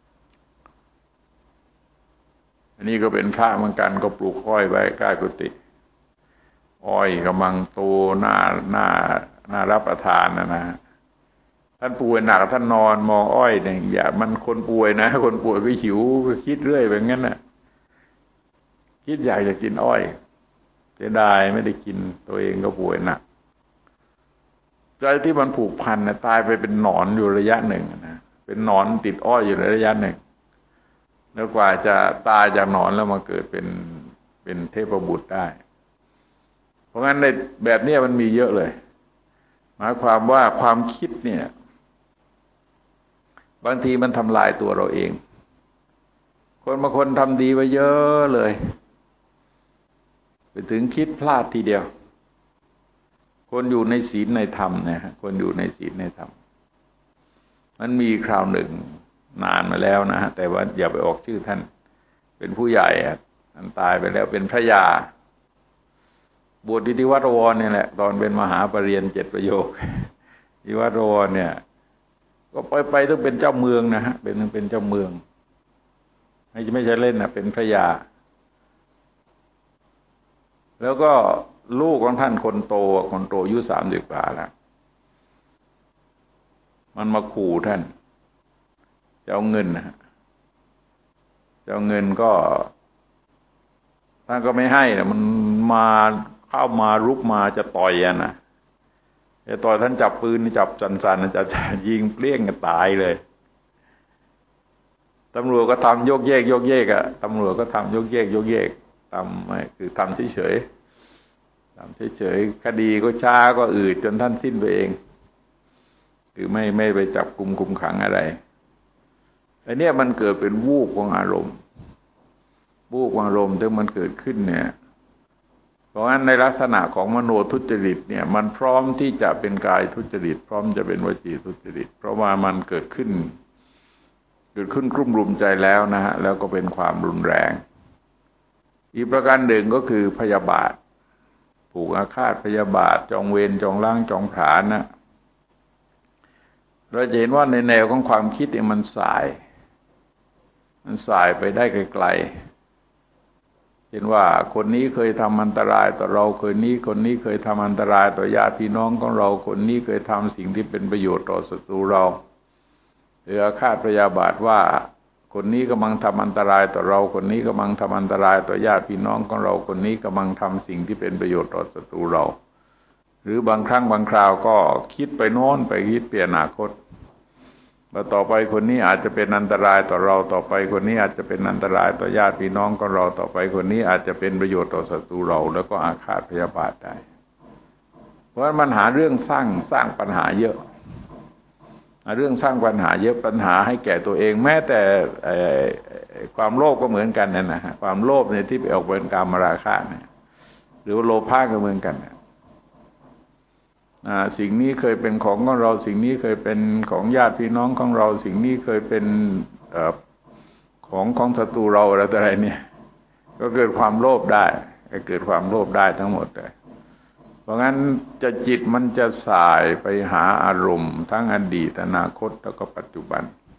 อันนี้ก็เป็นพระเหมือนกันก็ปลูกอ้อยไว้ใกล้กุฏิอ้อยกำลังโตหน้าหน้าหน้ารับประทานนะนะท่านป่วยหนักท่านนอนมองอ้อยเนี่ยอย่ามันคนป่วยนะคนป่วยก็หิวก็คิดเรื่อยแบบนั้นน่ะคิดอยากจะกินอ้อยเสียดายไม่ได้กินตัวเองก็ป่วยหนักใจที่มันผูกพันนะตายไปเป็นหนอนอยู่ระยะหนึ่งนะเป็นหนอนติดอ้อยอยู่ในระยะหนึ่งแล้วกว่าจะตายจากหนอนแล้วมาเกิดเป็นเป็นเทพบุตรได้เพราะงั้นในแบบนี้มันมีเยอะเลยหมายความว่าความคิดเนี่ยบางทีมันทำลายตัวเราเองคนบางคนทำดีไว้เยอะเลยไปถึงคิดพลาดทีเดียวคนอยู่ในศีลในธรรมนะฮะคนอยู่ในศีลในธรรมมันมีคราวหนึ่งนานมาแล้วนะฮะแต่ว่าอย่าไปออกชื่อท่านเป็นผู้ใหญ่ท่านตายไปแล้วเป็นพระยาบวชที่วัดวรเนี่ยแหละตอนเป็นมหาปรริญญาเจ็ดประโยคที่วัดวรเนี่ยก็ไปไปต้องเป็นเจ้าเมืองนะฮะเป็นเป็นเจ้าเมืองไม่ไม่ใช่เล่นนะเป็นพระยาแล้วก็ลูกของท่านคนโตคนโตอายุสามสิบกว่าแล้วมันมาขู่ท่านจะเอาเงินนะฮะจะเอาเงินก็ท่านก็ไม่ให้นะมันมาเข้ามารุกมาจะต่อยอ่ะนะจะต่อยท่านจับปืนจับสันๆจะจะยิงเปรี้ยงกันตายเลยตำรวจก็ทำโยกเยกโยกเยกอ่ะตำรวจก็ทำโยกเยกโยกเยกทำไม่คือทำเฉยๆทำเฉยๆคดีก็ช้าก็อืดจนท่านสิ้นไปเองคือไม่ไม่ไปจับกุมคุมขังอะไรไอ้เนี่ยมันเกิดเป็นวูบของอารมณ์วูบของอารมณ์ที่มันเกิดขึ้นเนี่ยเพราะงั้นในลักษณะของมโนทุจริตเนี่ยมันพร้อมที่จะเป็นกายทุจริตพร้อมจะเป็นวจีทุจริตเพราะว่ามันเกิดขึ้นเกิดขึ้นกลุ่มรุมใจแล้วนะฮะแล้วก็เป็นความรุนแรงอีกประการหนึ่งก็คือพยาบาทผูกอาฆาตพยาบาทจองเวรจองล้างจองผลาญนะเราจะเห็นว่าในแนวของความคิดเนี่ยมันสายมันสายไปได้ไกลๆเห็นว่าคนนี้เคยทำอันตรายต่อเราคนนี้คนนี้เคยทำอันตรายต่อญาติพี่น้องของเราคนนี้เคยทำสิ่งที่เป็นประโยชน์ต่อศัตรูเราหรืออาฆาตพยาบาทว่าคนนี้กำลังทำอันตรายต่อเราคนนี้กำลังทำอันตรายต่อญาติพี่น้องของเราคนนี้กำลังทำสิ่งที่เป็นประโยชน์ต่อศัตรูเราหรือบางครั้งบางคราวก็คิดไปโน้นไปคิดเปลี่ยนอนาคตว่าต่อไปคนนี้อาจจะเป็นอันตรายต่อเราต่อไปคนนี้อาจจะเป็นอันตรายต่อญาติพี่น้องของเราต่อไปคนนี้อาจจะเป็นประโยชน์ต่อศัตรูเราแล้วก็อาฆาตพยาบาทได้เพราะมันหาเรื่องสร้างสร้างปัญหาเยอะเรื่องสร้างปัญหาเยอะปัญหาให้แก่ตัวเองแม้แต่ความโลภก็เหมือนกันนั่นนะฮะความโลภเนี่ยที่ไปออกเป็นกามราคะเนี่ยหรือโลภะก็เหมือนกันอ่าสิ่งนี้เคยเป็นของของเราสิ่งนี้เคยเป็นของญาติพี่น้องของเราสิ่งนี้เคยเป็นเอ่อของของศัตรูเราอะไรต่ออะไรเนี่ยก็เกิดความโลภได้เกิดความโลภได้ทั้งหมดเลยเพราะงั้นจะจิตมันจะสายไปหาอารมณ์ทั้งอดีตอนาคตแล้วก็ปัจจุบัน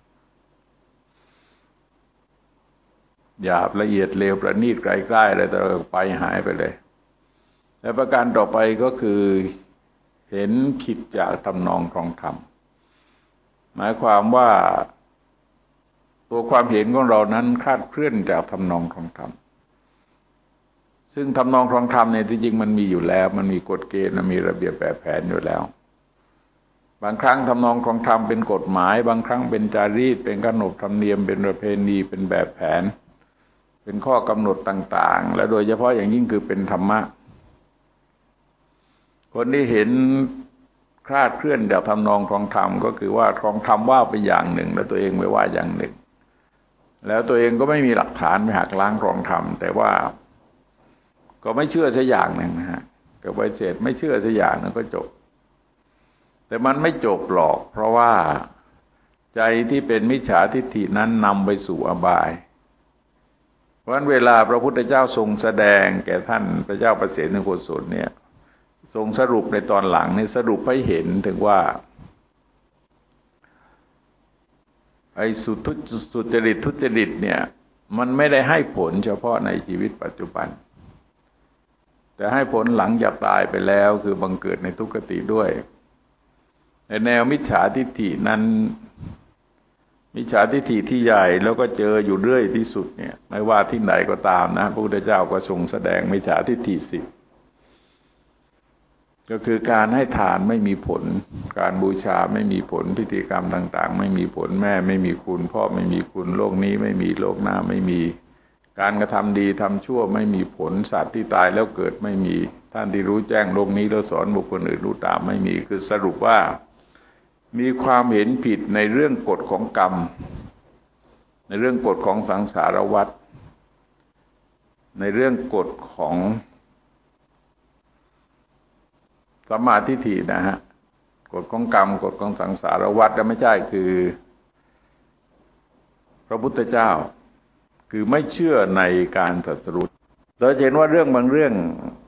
หยาบละเอียดเลวประณีตไกลๆอะไรต่างๆไปหายไปเลยและประการต่อไปก็คือเห็นผิดจากทำนองครองธรรมหมายความว่าตัวความเห็นของเรานั้นคลาดเคลื่อนจากทำนองครองธรรมซึ่งทำนองครองธรรมเนี่ยที่จริงมันมีอยู่แล้วมันมีกฎเกณฑ์มีระเบียบแบบแผนอยู่แล้วบางครั้งทำนองครองธรรมเป็นกฎหมายบางครั้งเป็นจารีตเป็นขนบธรรมเนียมเป็นประเพณีเป็นแบบแผนเป็นข้อกำหนดต่างๆและโดยเฉพาะอย่างยิ่งคือเป็นธรรมะคนที่เห็นคลาดเคลื่อนจากทำนองครองธรรมก็คือว่าครองธรรมว่าไปอย่างหนึ่งแล้วตัวเองไปว่าอย่างหนึ่งแล้วตัวเองก็ไม่มีหลักฐานไปหักล้างกรองธรรมแต่ว่าก็ไม่เชื่อสักอย่างหนึ่งนะฮะก็ไปเสร็จไม่เชื่อสักอย่างนึงก็จบแต่มันไม่จบหรอกเพราะว่าใจที่เป็นมิจฉาทิฏฐินั้นนำไปสู่อบายเพราะฉะนั้นเวลาพระพุทธเจ้าทรงแสดงแก่ท่านพระเจ้าประเสนโกศลเนี่ยทรงสรุปในตอนหลังนี่สรุปให้เห็นถึงว่าไอ้สุทุสุจริตทุจริตเนี่ยมันไม่ได้ให้ผลเฉพาะในชีวิตปัจจุบันแต่ให้ผลหลังจากตายไปแล้วคือบังเกิดในทุกขติด้วยในแนวมิจฉาทิฏฐินั้นมิจฉาทิฏฐิที่ใหญ่แล้วก็เจออยู่เรื่อยที่สุดเนี่ยไม่ว่าที่ไหนก็ตามนะพระพุทธเจ้าก็ทรงแสดงมิจฉาทิฏฐิสิบก็คือการให้ทานไม่มีผลการบูชาไม่มีผลพิธีกรรมต่างๆไม่มีผลแม่ไม่มีคุณพ่อไม่มีคุณโลกนี้ไม่มีโลกหน้าไม่มีการกระทำดีทำชั่วไม่มีผลสัตว์ที่ตายแล้วเกิดไม่มีท่านที่รู้แจ้งโลกนี้แล้วสอนบุคคลอื่นรู้ตามไม่มีคือสรุปว่ามีความเห็นผิดในเรื่องกฎของกรรมในเรื่องกฎของสังสารวัฏในเรื่องกฎของสัมมาทิฏฐินะฮะกฎของกรรมกฎของสังสารวัฏและไม่ใช่คือพระพุทธเจ้าคือไม่เชื่อในการตรัสรู้โดยเห็นว่าเรื่องบางเรื่อง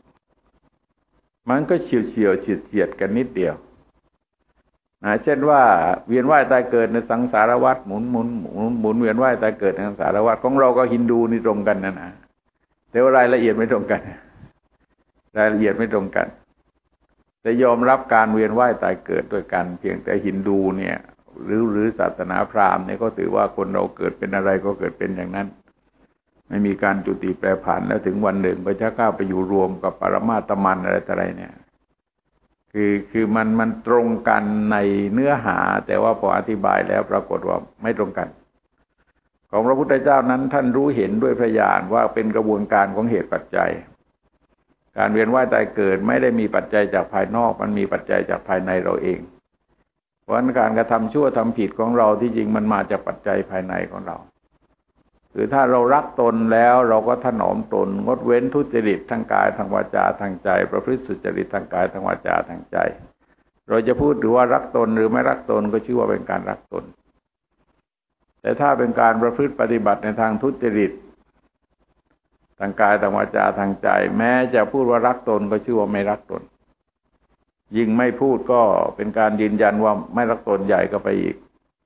มันก็เฉียวเฉียวเฉียดเฉียดกันนิดเดียวนะเช่นว่าเวียนว่ายตายเกิดในสังสารวัฏหมุนหมุนหมุนหมุนเวียนว่ายตายเกิดในสังสารวัฏของเราก็ฮินดูนี่ตรงกันนะนะแต่ว่ารายละเอียดไม่ตรงกันรายละเอียดไม่ตรงกันแต่ยอมรับการเวียนว่ายตายเกิดด้วยกันเพียงแต่ฮินดูเนี่ยหรือหรือศาสนาพราหมณ์เนี่ยก็ถือว่าคนเราเกิดเป็นอะไรก็เกิดเป็นอย่างนั้นไม่มีการจุติแปรผันแล้วถึงวันหนึ่งก็จะเข้าไปอยู่รวมกับปรมาตมันอะไรต่ออะไรเนี่ยคือคือมันมันตรงกันในเนื้อหาแต่ว่าพออธิบายแล้วปรากฏว่าไม่ตรงกันของพระพุทธเจ้านั้นท่านรู้เห็นด้วยพยานว่าเป็นกระบวนการของเหตุปัจจัยการเวียนว่ายตายเกิดไม่ได้มีปัจจัยจากภายนอกมันมีปัจจัยจากภายในเราเองเพราะฉะนั้นการกระทำชั่วทำผิดของเราที่จริงมันมาจากปัจจัยภายในของเราคือถ้าเรารักตนแล้วเราก็ถนอมตนงดเว้นทุจริตทางกายทางวาจาทางใจประพฤติสุจริตทางกายทางวาจาทางใจเราจะพูดหรือว่ารักตนหรือไม่รักตนก็ชื่อว่าเป็นการรักตนแต่ถ้าเป็นการประพฤติปฏิบัติในทางทุจริตทางกายทางวาจาทางใจแม้จะพูดว่ารักตนก็ชื่อว่าไม่รักตนยิ่งไม่พูดก็เป็นการยืนยันว่าไม่รักตนใหญ่ก็ไปอีก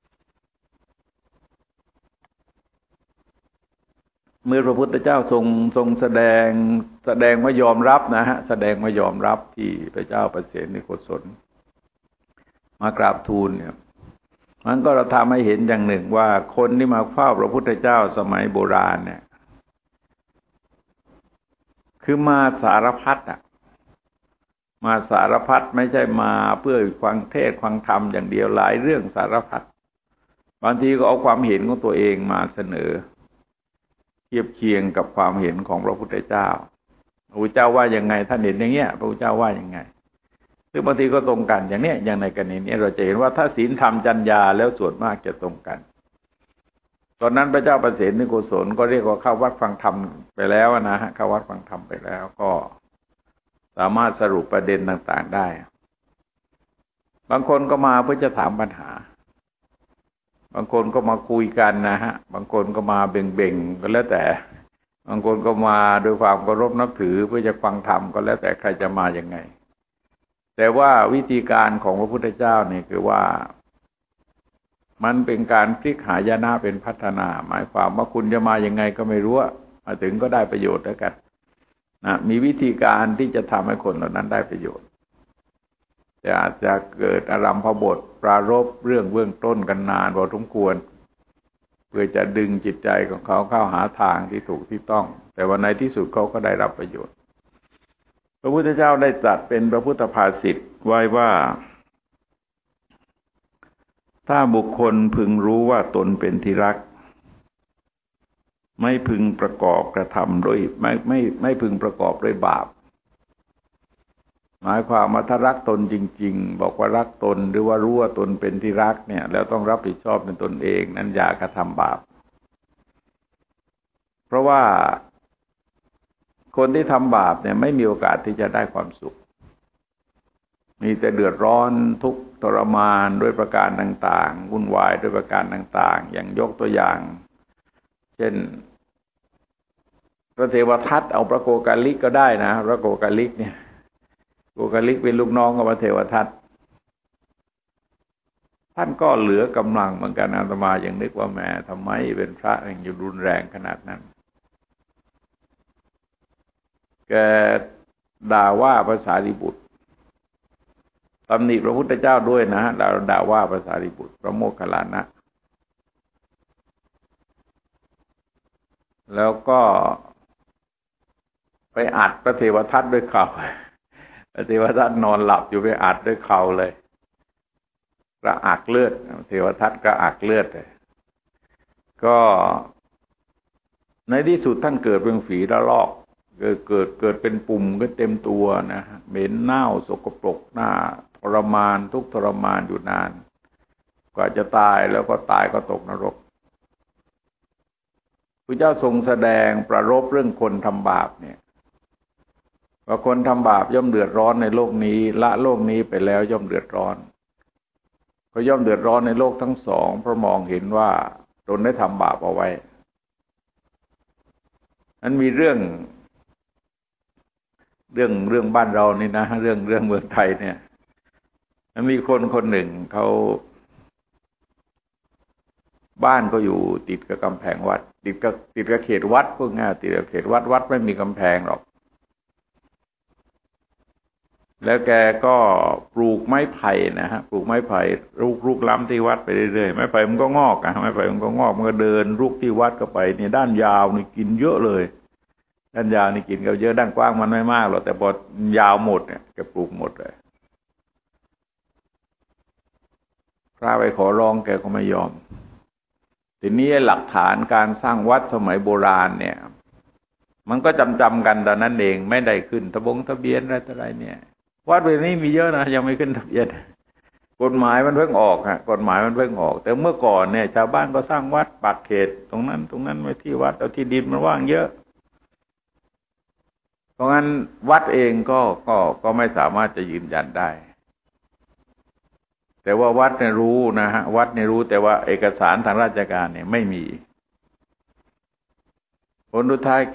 เมื่อพระพุทธเจ้าทรงทรงแสดงแสดงว่ายอมรับนะฮะแสดงว่ายอมรับที่พระเจ้าประเสนโกศลมากราบทูลเนี่ยมันก็เราทำให้เห็นอย่างหนึ่งว่าคนที่มาเฝ้าพระพุทธเจ้าสมัยโบราณเนี่ยคือมาสารพัดอ่ะมาสารพัดไม่ใช่มาเพื่อฟังเทศน์ฟังธรรมอย่างเดียวหลายเรื่องสารพัดบางทีก็เอาความเห็นของตัวเองมาเสนอเทียบเคียงกับความเห็นของพระพุทธเจ้าพระพุทธเจ้าว่ายังไงท่านเห็นอย่างเงี้ยพระพุทธเจ้าว่ายังไงซึ่งบางทีก็ตรงกันอย่างเนี้ยอย่างในกรณีนี้เราจะเห็นว่าถ้าศีลธรรมจรรยาแล้วส่วนมากจะตรงกันตอนนั้นพระเจ้าประเสนโกศลก็เรียกว่าเข้าวัดฟังธรรมไปแล้วนะฮะเข้าวัดฟังธรรมไปแล้วก็สามารถสรุปประเด็นต่างๆได้บางคนก็มาเพื่อจะถามปัญหาบางคนก็มาคุยกันนะฮะบางคนก็มาเบ่งๆก็แล้วแต่บางคนก็มาด้วยความเคารพนับถือเพื่อจะฟังธรรมก็แล้วแต่ใครจะมาอย่างไงแต่ว่าวิธีการของพระพุทธเจ้านี่คือว่ามันเป็นการพลิกหายนะเป็นพัฒนาหมายความว่าคุณจะมาอย่างไงก็ไม่รู้มาถึงก็ได้ประโยชน์แล้วกันนะมีวิธีการที่จะทำให้คนเหล่านั้นได้ประโยชน์แต่อาจจะเกิดอารัมภบทปรารภเรื่องเบื้องต้นกันนานพอสมควรเพื่อจะดึงจิตใจของเขาเข้าหาทางที่ถูกที่ต้องแต่ว่าในที่สุดเขาก็ได้รับประโยชน์พระพุทธเจ้าได้ตรัสเป็นพระพุทธภาษิตไว้ว่าถ้าบุคคลพึงรู้ว่าตนเป็นที่รักไม่พึงประกอบกระทำด้วยไม่ไม่ไม่พึงประกอบด้วยบาปหมายความว่าถ้ารักตนจริงๆบอกว่ารักตนหรือว่ารู้ว่าตนเป็นที่รักเนี่ยแล้วต้องรับผิดชอบในตนเองนั้นอย่ากระทำบาปราะว่าคนที่ทำบาปเนี่ยไม่มีโอกาสที่จะได้ความสุขมีแต่เดือดร้อนทุกข์ทรมานด้วยประการต่างๆวุ่นวายด้วยประการต่างๆอย่างยกตัวอย่างเช่นพระเทวทัตเอาพระโกกาลิกก็ได้นะพระโกกาลิกเนี่ยโกกาลิกเป็นลูกน้องของพระเทวทัตท่านก็เหลือกำลังเหมือนกันอาตมายังนึกว่าแหมทำไมเป็นพระอย่างอยู่รุนแรงขนาดนั้นแกด่าว่าพระสารีบุตรตำหนิพระพุทธเจ้าด้วยนะด่าด่าว่าพระสารีบุตรพระโมคคัลลานะแล้วก็ไปอัดพระเทวทัตด้วยเข่าพระเทวทัตนอนหลับอยู่ไปอัดด้วยเข่าเลยกระอักเลือดเทวทัตกระอักเลือดเลยก็ในที่สุดท่านเกิดเป็นฝีละลอกเกิดเกิดเกิดเป็นปุ่มก็เต็มตัวนะเหม็นเน่าสกปรกหน้าทรมานทุกทรมานอยู่นานกว่าจะตายแล้วก็ตายก็ตกนรกพระเจ้าทรงแสดงประรบเรื่องคนทำบาปเนี่ยว่าคนทำบาปย่อมเดือดร้อนในโลกนี้ละโลกนี้ไปแล้วย่อมเดือดร้อนก็ย่อมเดือดร้อนในโลกทั้งสองเพราะมองเห็นว่าตนได้ทำบาปเอาไว้นั้นมีเรื่องเรื่องเรื่องบ้านเรานี่นะเรื่องเรื่องเมืองไทยเนี่ยมันมีคนคนหนึ่งเขาบ้านก็อยู่ติดกับกำแพงวัดติดกับติดกับเขตวัดพวกง่ายติดกับเขตวัดวัดไม่มีกำแพงหรอกแล้วแกก็ปลูกไม้ไผ่นะฮะปลูกไม้ไผ่รุกรุกล้ำที่วัดไปเรื่อยๆไม้ไผ่มันก็งอกอ่ะไม้ไผ่มันก็งอกมันก็เดินรุกที่วัดก็ไปเนี่ยด้านยาวนี่กินเยอะเลยด้านยาวนี่กินก็เยอะด้านกว้างมันไม่มากหรอกแต่พอยาวหมดเนี่ยแกปลูกหมดเลยพระไปขอร้องแกก็ไม่ยอมทีนี้หลักฐานการสร้างวัดสมัยโบราณเนี่ยมันก็จำจำกันตอนนั้นเองไม่ได้ขึ้นทะบงทะเบียนอะไรต่ออะไรเนี่ยวัดแบบนี้มีเยอะนะยังไม่ขึ้นทะเบียนกฎหมายมันเพิ่งออกฮะกฎหมายมันเพิ่งออกแต่เมื่อก่อนเนี่ยชาวบ้านก็สร้างวัดปากเขตตรงนั้นตรงนั้นไว้ที่วัดเอาที่ดินมันว่างเยอะเพราะงั้นวัดเองก็ก็ก็ไม่สามารถจะยืนยันได้แต่ว่าวัดเนี่ยรู้นะฮะวัดเนี่ยรู้แต่ว่าเอกสารทางราชการเนี่ยไม่มีผลสุดท้ายแก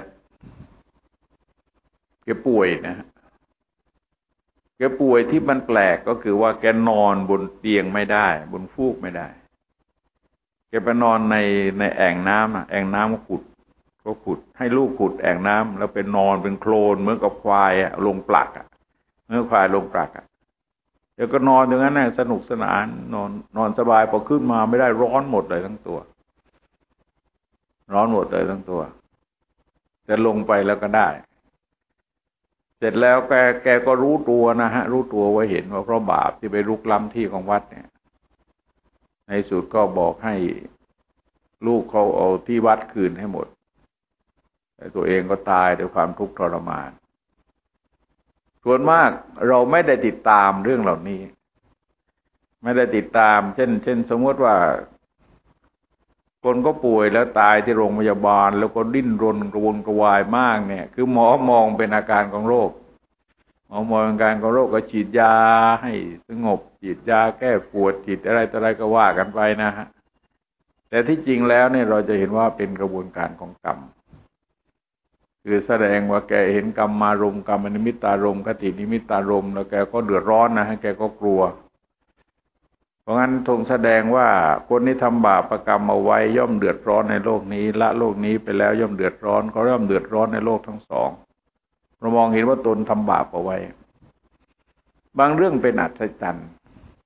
แกป่วยนะแกป่วยที่มันแปลกก็คือว่าแกนอนบนเตียงไม่ได้บนฟูกไม่ได้แกไปนอนในในแอ่งน้ำอ่ะแอ่งน้ำก็ขุดก็ขุดให้ลูกขุดแอ่งน้ำแล้วไปนอนเป็นโคลนเหมือนกับควายอ่ะลงปลักอ่ะเมื่อควายลงปลักอ่ะเดี๋ยวก็นอนอย่างนั้นน่ะสนุกสนานนอนนอนสบายพอขึ้นมาไม่ได้ร้อนหมดเลยทั้งตัวร้อนหมดเลยทั้งตัวแต่ลงไปแล้วก็ได้เสร็จแล้วแกแกก็รู้ตัวนะฮะรู้ตัวว่าเห็นว่าเพราะบาปที่ไปรุกล้ำที่ของวัดเนี่ยในสุดก็บอกให้ลูกเขาเอาที่วัดคืนให้หมดแต่ตัวเองก็ตายด้วยความทุกข์ทรมานส่วนมากเราไม่ได้ติดตามเรื่องเหล่านี้ไม่ได้ติดตามเช่นเช่นสมมติว่าคนก็ป่วยแล้วตายที่โรงพยาบาลแล้วก็ดิ้นรนกระวนกระวายมากเนี่ยคือหมอมองเป็นอาการของโรคหมอมองอาการของโรคก็ฉีดยาให้สงบฉีดยาแก้ปวดฉีดอะไรต่ออะไรก็ว่ากันไปนะฮะแต่ที่จริงแล้วเนี่ยเราจะเห็นว่าเป็นกระบวนการของกรรมคือแสดงว่าแกเห็นกรรมมารมกรรมนิมิตตารมคตินิมิตตารมแล้วแกก็เดือดร้อนนะฮะแกก็กลัวเพราะงั้นทรงแสดงว่าคนที่ทำบาปกรรมเอาไว้ย่อมเดือดร้อนในโลกนี้ละโลกนี้ไปแล้วย่อมเดือดร้อนก็ย่อมเดือดร้อนในโลกทั้งสองเรามองเห็นว่าตนทำบาปเอาไว้บางเรื่องเป็นอัศจรรย์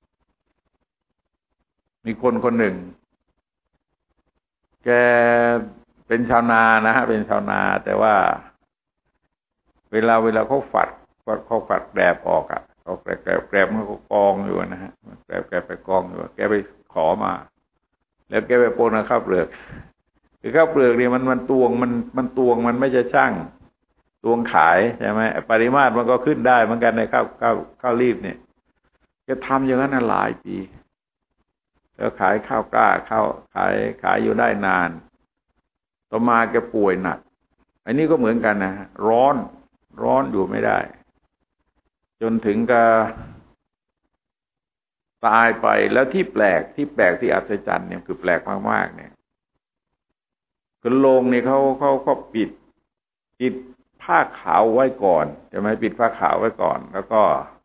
มีคนคนหนึ่งแกเป็นชาวนานะฮะเป็นชาวนาแต่ว่าเวลาเวลาเขาฝัดเขาฝัดแกลบออกอ่ะเขาแกลบแกลบมันก็กองอยู่นะฮะแกลบแกลบไปกองอยู่แกไปขอมาแล้วแกไปปนกับข้าวเปลือกคือข้าวเปลือกเนี่ยมันมันตวงมันมันตวงมันไม่จะช่างตวงขายใช่ไหมปริมาตรมันก็ขึ้นได้เหมือนกันในข้าวข้าวข้าวรีบเนี่ยจะทำอย่างนั้นหลายปีแล้วขายข้าวกล้าข้าวขายขายอยู่ได้นานต่อมาแกป่วยหนักอันนี้ก็เหมือนกันนะร้อนร้อนอยู่ไม่ได้จนถึงกับตายไปแล้วที่แปลกที่แปลกที่อัศจรรย์เนี่ยคือแปลกมากๆเนี่ยคือโลงเนี่ยเขาเขาเขาปิดปิดผ้าขาวไว้ก่อนใช่ไหมปิดผ้าขาวไว้ก่อนแล้วก็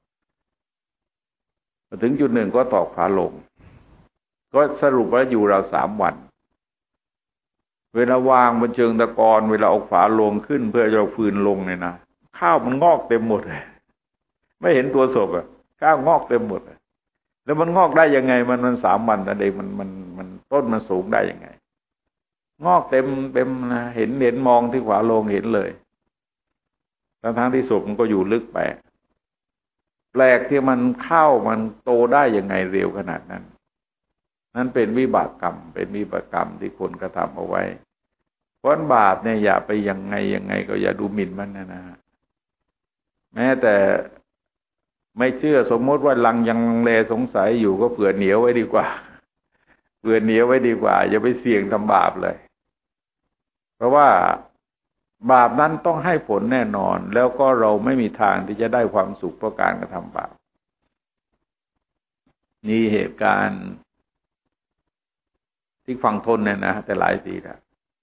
ถึงจุดหนึ่งก็ตอกฝาโลงก็สรุปว่าอยู่เราสามวันเวลาวางบนเชิงตะกอนเวลาเอาฝาโลงขึ้นเพื่อจะเอาฟืนลงเนี่ยนะข้าวมันงอกเต็มหมดเลยไม่เห็นตัวศพอ่ะข้าวงอกเต็มหมดแล้วมันงอกได้ยังไงมันมันสามวันแต่เด็กมันมันมันต้นมันสูงได้ยังไงงอกเต็มเต็มนะเห็นเห็นมองที่ฝาโลงเห็นเลยทั้งทั้งที่ศพมันก็อยู่ลึกไปแปลกที่มันเข้ามันโตได้ยังไงเร็วขนาดนั้นนั่นเป็นวิบากกรรมเป็นวิบากกรรมที่คนกระทำเอาไว้เพราะบาปเนี่ยอย่าไปยังไงยังไงก็อย่าดูหมิ่นมันนะนะแม้แต่ไม่เชื่อสมมติว่าลังยังเลสงสัยอยู่ก็เผื่อเหนียวไว้ดีกว่าเผื่อเหนียวไว้ดีกว่าอย่าไปเสี่ยงทำบาปเลยเพราะว่าบาปนั้นต้องให้ผลแน่นอนแล้วก็เราไม่มีทางที่จะได้ความสุขเพราะการกระทำบาปนี่เหตุการณ์ที่ฝั่งทนเนี่ยนะแต่หลายปีแล้ว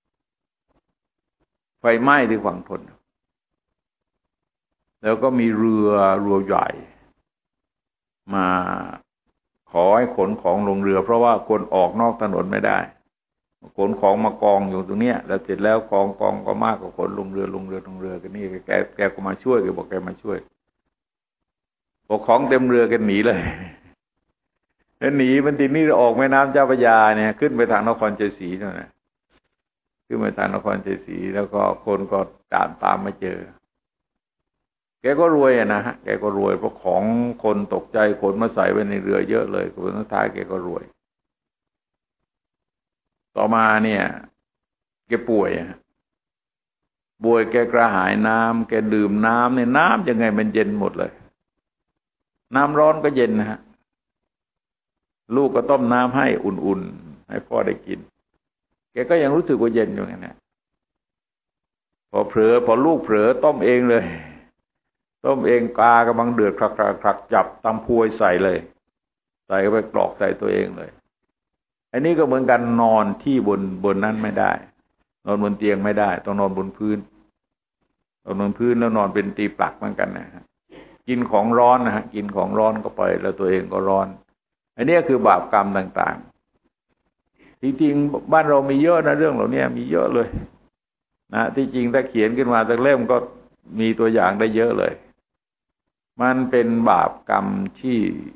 ไฟไหม้ที่ฝั่งทนแล้วก็มีเรือเรือใหญ่มาขอให้ขนของลงเรือเพราะว่าคนออกนอกถนนไม่ได้ขนของมากองอยู่ตรงเนี้ยแล้วเสร็จแล้วกองกองก็มากกว่าขนลงเรือลงเรือลงเรือกันนี่แกแกก็มาช่วยแกบอกแกมาช่วยพอของเต็มเรือแกหนีเลยแล้วหนีมันทีนี้ออกแม่น้ำเจ้าพระยาเนี่ยขึ้นไปทางนครชัยศรีนั่นแหละขึ้นไปทางนครชัยศรีแล้วก็คนก็ตามตามมาเจอแกก็รวยอะนะฮะแกก็รวยเพราะของคนตกใจขนมาใส่ไว้ในเรือเยอะเลยผลสุดท้ายแกก็รวยต่อมาเนี่ยแกป่วยป่วยแกกระหายน้ำแกดื่มน้ำเนี่ยน้ำยังไงมันเย็นหมดเลยน้ำร้อนก็เย็นนะฮะลูกก็ต้มน้ำให้อุ่นๆให้พ่อได้กินแกก็ยังรู้สึกว่าเย็นอยู่อย่างนี้พอเผลอพอลูกเผลอต้มเองเลยต้มเองกากำลังเดือดคลักๆจับตำพวยใส่เลยใส่ไปกรอกใส่ตัวเองเลยอันนี้ก็เหมือนกันนอนที่บนบนนั้นไม่ได้นอนบนเตียงไม่ได้ต้องนอนบนพื้นนอนบนพื้นแล้วนอนเป็นตีปลักเหมือนกันนะฮะกินของร้อนนะฮะกินของร้อนก็ไปแล้วตัวเองก็ร้อนอันนี้คือบาปกรรมต่างๆจริงๆบ้านเรามีเยอะนะเรื่องเหล่านี้มีเยอะเลยนะที่จริงถ้าเขียนขึ้นมาสักเล่มก็มีตัวอย่างได้เยอะเลยมันเป็นบาปกรรมที่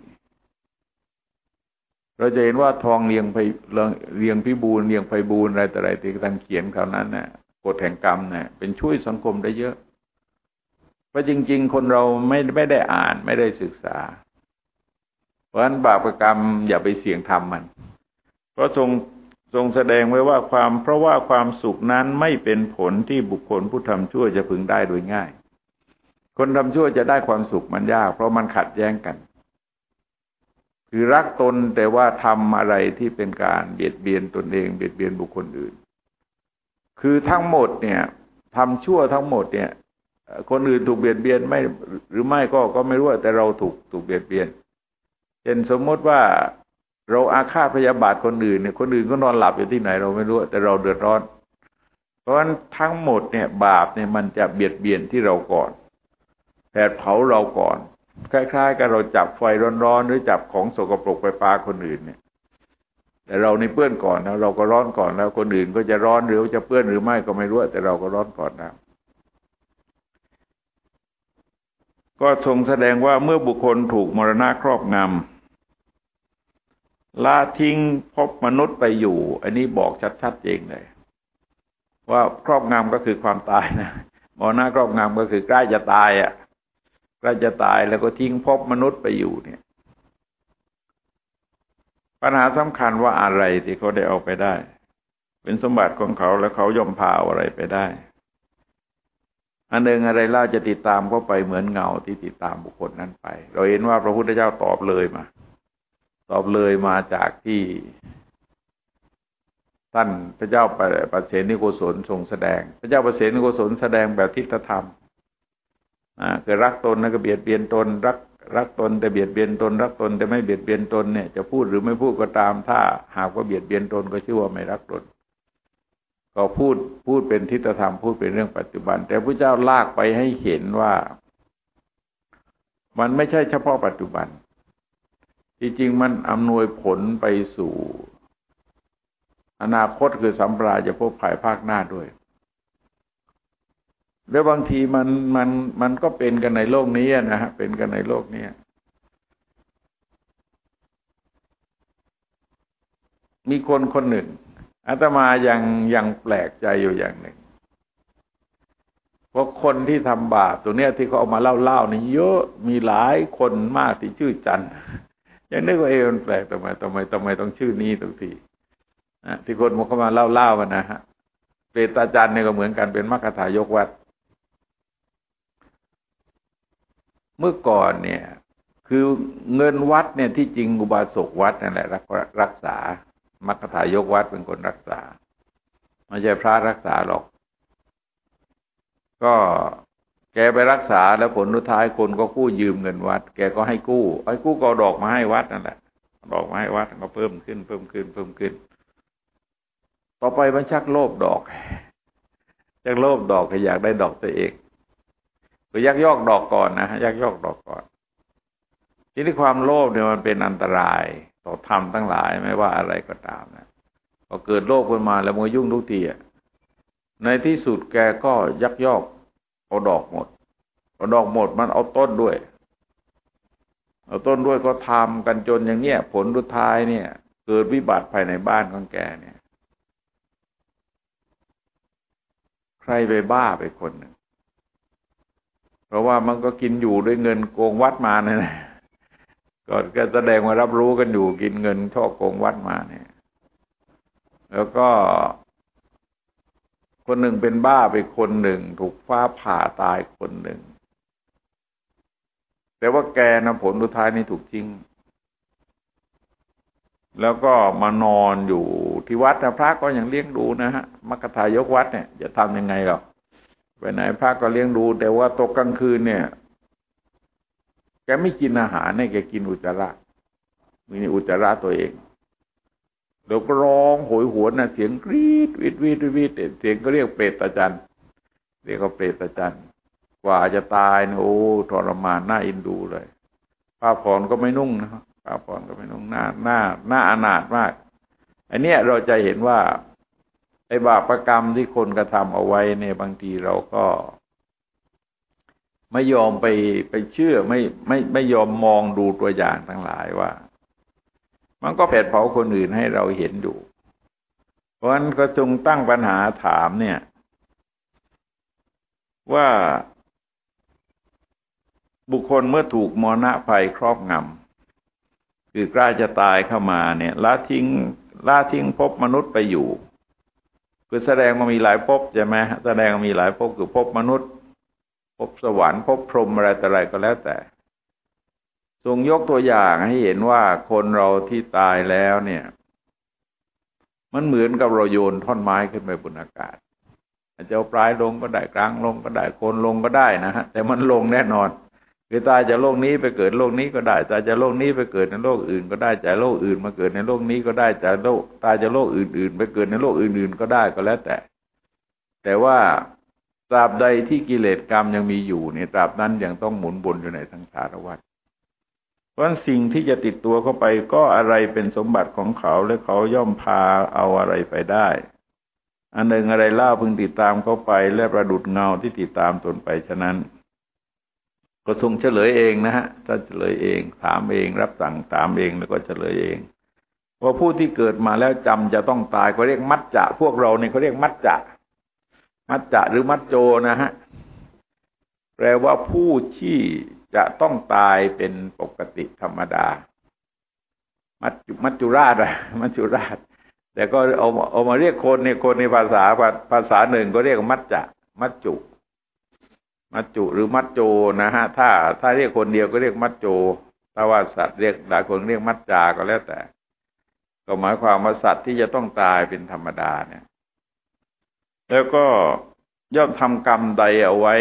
เราจะเห็นว่าทองเรียงไพเรียงพิบูลเรียงไพบูลอะไรแต่อะไรที่ท่านเขียนคราวนั้นเนี่ยกฎแห่งกรรมเนี่ยเป็นช่วยสังคมได้เยอะเพราะจริงๆคนเราไม่ไม่ได้อ่านไม่ได้ศึกษาเพราะฉะนั้นบาปกรรมอย่าไปเสี่ยงทำมันเพราะทรงทรงแสดงไว้ว่าความเพราะว่าความสุขนั้นไม่เป็นผลที่บุคคลผู้ทำชั่วจะพึงได้โดยง่ายคนทำชั่วจะได้ความสุขมันยากเพราะมันขัดแย้งกันคือรักตนแต่ว่าทำอะไรที่เป็นการเบียดเบียนตนเองเบียดเบียนบุคคลอื่นคือทั้งหมดเนี่ยทำชั่วทั้งหมดเนี่ยคนอื่นถูกเบียดเบียนไม่หรือไม่ก็ก็ไม่รู้แต่เราถูกถูกเบียดเบียนเช่นสมมติว่าเราอาฆาตพยาบาทคนอื่นเนี่ยคนอื่นก็นอนหลับอยู่ที่ไหนเราไม่รู้แต่เราเดือดร้อนเพราะฉะนั้นทั้งหมดเนี่ยบาปเนี่ยมันจะเบียดเบียนที่เราก่อนแผดเผาเราก่อนคล้ายๆกับเราจับไฟร้อนๆหรือจับของสกปรกไปปาคนอื่นเนี่ยแต่เราในเปื้อนก่อนนะเราก็ร้อนก่อนแล้วคนอื่นก็จะร้อนหรือจะเปื้อนหรือไม่ก็ไม่รู้แต่เราก็ร้อนก่อนนะก็ทรงแสดงว่าเมื่อบุคคลถูกมรณะครอบงำละทิ้งพบมนุษย์ไปอยู่อันนี้บอกชัดๆเองเลยว่าครอบงำก็คือความตายนะมรณะครอบงำก็คือใกล้จะตายอ่ะใกล้จะตายแล้วก็ทิ้งพบมนุษย์ไปอยู่เนี่ยปัญหาสำคัญว่าอะไรที่เขาได้เอาไปได้เป็นสมบัติของเขาแล้วเขาย่อมพาอะไรไปได้อันหนึ่งอะไรเล่าจะติดตามเขาไปเหมือนเงาที่ติดตามบุคคลนั้นไปเราเห็นว่าพระพุทธเจ้าตอบเลยมาตอบเลยมาจากที่ทท่านพระเจ้าประเสนิโกศลทรงแสดงพระเจ้าประเสนิโกศลแสดงแบบทิฏฐธรรมอ่าคือรักตนแล้วก็เบียดเบียนตนรักรักตนแต่เบียดเบียนตนรักตนแต่ไม่เบียดเบียนตนเนี่ยจะพูดหรือไม่พูดก็ตามถ้าหากว่าเบียดเบียนตนก็ชื่อว่าไม่รักตนก็พูดพูดเป็นทิฏฐธรรมพูดเป็นเรื่องปัจจุบันแต่พระเจ้าลากไปให้เห็นว่ามันไม่ใช่เฉพาะปัจจุบันจริงๆมันอำนวยผลไปสู่อนาคตคือสัมปราจะพบภายภาคหน้าด้วยแล้วบางทีมันมันมันก็เป็นกันในโลกนี้นะฮะเป็นกันในโลกนี้มีคนคนหนึ่งอาตมายังยังแปลกใจอยู่อย่างหนึ่งเพราะคนที่ทำบาปตัวเนี้ยที่เขาเอามาเล่าๆนี่เยอะมีหลายคนมากที่ชื่อจันทร์ยังนึกว่าเออมันแปลกทำไมทำไมทำไมต้องชื่อนี้ทุกทีนะที่คนมันเข้ามาเล่าๆกันนะฮะเปรตอาจารย์เนี่ยก็เหมือนกันเป็นมรรคทายกวัดเมื่อก่อนเนี่ยคือเงินวัดเนี่ยที่จริงอุบาสกวัดนั่นแหละรักษามรรคทายกวัดเป็นคนรักษาไม่ใช่พระรักษาหรอกก็แกไปรักษาแล้วผลสุดท้ายคนก็กู้ยืมเงินวัดแกก็ให้กู้ไอ้กู้ก็ดอกมาให้วัดนั่นแหละดอกมาให้วัดก็เพิ่มขึ้นเพิ่มขึ้นเพิ่มขึ้นต่อไปมันชักโลภดอกชักโลภดอกก็อยากได้ดอกตัวเองก็ยักยอกดอกก่อนนะยักยอกดอกก่อนทีนี้ความโลภเนี่ยมันเป็นอันตรายต่อธรรมทั้งหลายไม่ว่าอะไรก็ตามนะพอเกิดโลภขึ้นมาแล้วมันยุ่งทุกทีในที่สุดแกก็ยักยอกเอาดอกหมดเอาดอกหมดมันเอาต้นด้วยเอาต้นด้วยก็ทำกันจนอย่างเนี้ยผลสุดท้ายเนี่ยเกิดวิบัติภายในบ้านของแกเนี่ยใครไปบ้าไปคนหนึ่งเพราะว่ามันก็กินอยู่ด้วยเงินโกงวัดมาเนี่ยนะก็ก็แสดงว่ารับรู้กันอยู่กินเงินช่อโกงวัดมาเนี่ยแล้วก็คนหนึ่งเป็นบ้าไปคนหนึ่งถูกฟ้าผ่าตายคนหนึ่งแต่ว่าแกนะผลสุดท้ายนี่ถูกทิ้งแล้วก็มานอนอยู่ที่วัดนะพระก็ยังเลี้ยงดูนะฮะมรรคทายกวัดเนี่ยจะทำยังไงหรอกไปไหนพระก็เลี้ยงดูแต่ว่าตกกลางคืนเนี่ยแกไม่กินอาหารเนี่ยแกกินอุจจาระมีอุจจาระตัวเองเดี๋ยวก็ร้องโหยหวนนะเสียงกรีดวิดวิดวิดเสียงก็เรียกเปรตอาจารย์เรียกเขาเปรตอาจารย์กว่าจะตายเนี่ยโอ้ทรมานน่าอินดูเลยผ้าผ่อนก็ไม่นุ่งนะครับผ้าผ่อนก็ไม่นุ่งหน้าหน้าหน้าอนาถมากอันเนี้ยเราจะเห็นว่าไอ้บาปกรรมที่คนกระทำเอาไว้เนี่ยบางทีเราก็ไม่ยอมไปไปเชื่อไม่ไม่ไม่ยอมมองดูตัวอย่างทั้งหลายว่ามันก็แผดเผาคนอื่นให้เราเห็นอยู่เพราะฉะนั้นก็จงตั้งปัญหาถามเนี่ยว่าบุคคลเมื่อถูกมรณะภัยครอบงำคือใกล้จะตายเข้ามาเนี่ยละทิ้งละทิ้งภพมนุษย์ไปอยู่คือแสดงว่ามีหลายภพใช่ไหมแสดงว่ามีหลายภพคือภพมนุษย์ภพสวรรค์ภพพรหมอะไรแต่อะไรก็แล้วแต่ทรงยกตัวอย่างให้เห็นว่าคนเราที่ตายแล้วเนี่ยมันเหมือนกับเราโยนท่อนไม้ขึ้นไปบนอากาศอาจจะปลายลงก็ได้กลางลงก็ได้โคนลงก็ได้นะฮะแต่มันลงแน่นอนคือตายจากโลกนี้ไปเกิดโลกนี้ก็ได้ตายจากโลกนี้ไปเกิดในโลกอื่นก็ได้จากโลกอื่นมาเกิดในโลกนี้ก็ได้จากโลกตายจากโลกอื่นๆไปเกิดในโลกอื่นๆก็ได้ก็แล้วแต่แต่ว่าตราบใดที่กิเลสกรรมยังมีอยู่เนี่ยตราบนั้นยังต้องหมุนวนอยู่ในสังสารวัฏเพราะสิ่งที่จะติดตัวเข้าไปก็อะไรเป็นสมบัติของเขาและเขาย่อมพาเอาอะไรไปได้อันหนึ่งอะไรเล่าพึงติดตามเข้าไปและประดุจเงาที่ติดตามตนไปฉะนั้นก็ทรงเฉลยเองนะฮะถ้าเฉลยเองถามเองรับสั่งถามเองแล้วก็เฉลยเองว่าผู้ที่เกิดมาแล้วจำจะต้องตายเขาเรียกมัจจะพวกเราเนี่ยเขาเรียกมัจจะมัจจะหรือมัจโจนะฮะแปลว่าผู้ที่จะต้องตายเป็นปกติธรรมดามัจจุมัจจุราชอะมัจจุราชแต่ก็เอาเอามาเรียกคนในคนในภาษาภาษาหนึ่งก็เรียกมัจจะมัจจุมัจจุหรือมัจโจนะฮะถ้าถ้าเรียกคนเดียวก็เรียกมัจโจถ้าว่าสัตว์เรียกหลายคนเรียกมัจจาก็แล้วแต่ก็หมายความว่าสัตว์ที่จะต้องตายเป็นธรรมดาเนี่ยแล้วก็ย่อมทำกรรมใดเอาไว้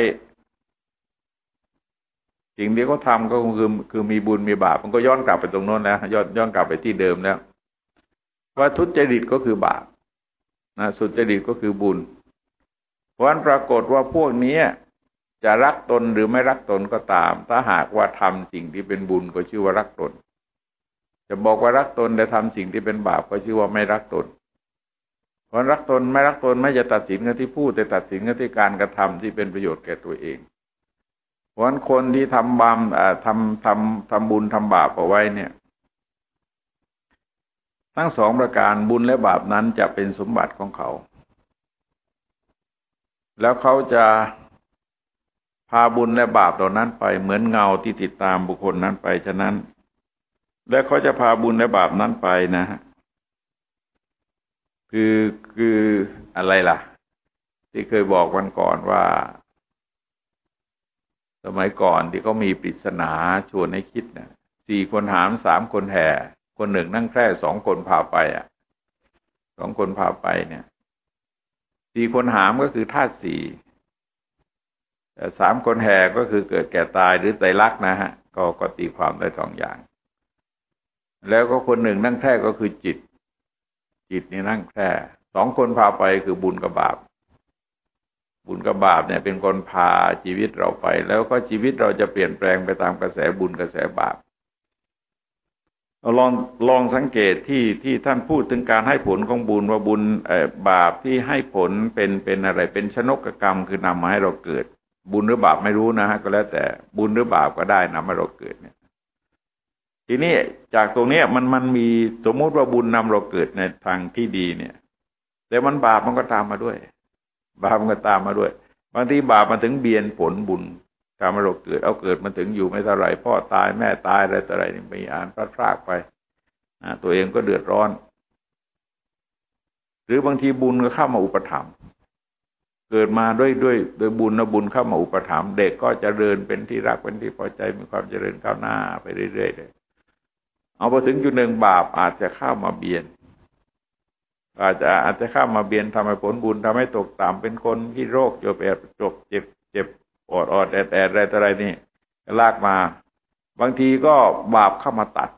สิ่งที่เขาทำก็คือคือมีบุญมีบาปมันก็ย้อนกลับไปตรงโน้นแล้วย้อนย้อนกลับไปที่เดิมแล้วว่าทุจริตก็คือบาปนะสุจริตก็คือบุญเพราะฉะนั้นปรากฏว่าพวกนี้จะรักตนหรือไม่รักตนก็ตามถ้าหากว่าทำสิ่งที่เป็นบุญก็ชื่อว่ารักตนจะบอกว่ารักตนแต่ทำสิ่งที่เป็นบาปก็ชื่อว่าไม่รักตนเพราะรักตนไม่รักตนไม่จะตัดสินกันที่พูดแต่ตัดสินกันที่การกระทำที่เป็นประโยชน์แก่ตัวเองเพราะฉะนั้นคนที่ทำบาปทำทำทำบุญทำบาปเอาไว้เนี่ยทั้งสองประการบุญและบาปนั้นจะเป็นสมบัติของเขาแล้วเขาจะพาบุญและบาปเหล่านั้นไปเหมือนเงาที่ติดตามบุคคลนั้นไปฉะนั้นและเขาจะพาบุญและบาปนั้นไปนะฮะคือคืออะไรล่ะที่เคยบอกวันก่อนว่าสมัยก่อนที่เขามีปริศนาชวนให้คิดนะสี่คนหามสามคนแห่คนหนึ่งนั่งแคร่สองคนพาไปอ่ะสองคนพาไปเนี่ยสี่คนหามก็คือธาตุสี่แต่สามคนแห่ก็คือเกิดแก่ตายหรือไตรลักษณ์นะฮะก็ก็ตีความได้สองอย่างแล้วก็คนหนึ่งนั่งแคร่ก็คือจิตจิตนี่นั่งแคร่สองคนพาไปคือบุญกับบาปบุญกับบาปเนี่ยเป็นคนพาชีวิตเราไปแล้วก็ชีวิตเราจะเปลี่ยนแปลงไปตามกระแสบุญกระแสบาปเราลองลองสังเกตที่ที่ท่านพูดถึงการให้ผลของบุญว่าบุญเอ่อบาปที่ให้ผลเป็นเป็นอะไรเป็นชนกกรรมคือนำมาให้เราเกิดบุญหรือบาปไม่รู้นะฮะก็แล้วแต่บุญหรือบาปก็ได้นำมาให้เราเกิดเนี่ยทีนี้จากตรงนี้มันมันมีสมมุติว่าบุญนำเราเกิดในทางที่ดีเนี่ยแต่มันบาปมันก็ตามมาด้วยบาปมันก็ตามมาด้วยบางทีบาปมันถึงเบียนผลบุญทำให้เราเกิดเอาเกิดมันถึงอยู่ไม่เท่าไรพ่อตายแม่ตายอะไรต่ออะไรนี่มีอ่านพลาดพลาดไปตัวเองก็เดือดร้อนหรือบางทีบุญก็เข้ามาอุปถัมภ์เกิดมาด้วยด้วยโดยบุญนะบุญเข้ามาอุปถัมภ์เด็กก็เจริญเป็นที่รักเป็นที่พอใจมีความเจริญก้าวหน้าไปเรื่อยๆเลยเอาพอถึงจุดหนึ่งบาปอาจจะเข้ามาเบียนอาจจะอาจจะเข้ามาเบียนทำให้ผลบุญทำให้ตกต่ำเป็นคนที่โรคจบแอบจบเจ็บเจ็บอดอดแอดแอดอะไรต่ออะไรนี่ลากมาบางทีก็บาปเข้ามาตัด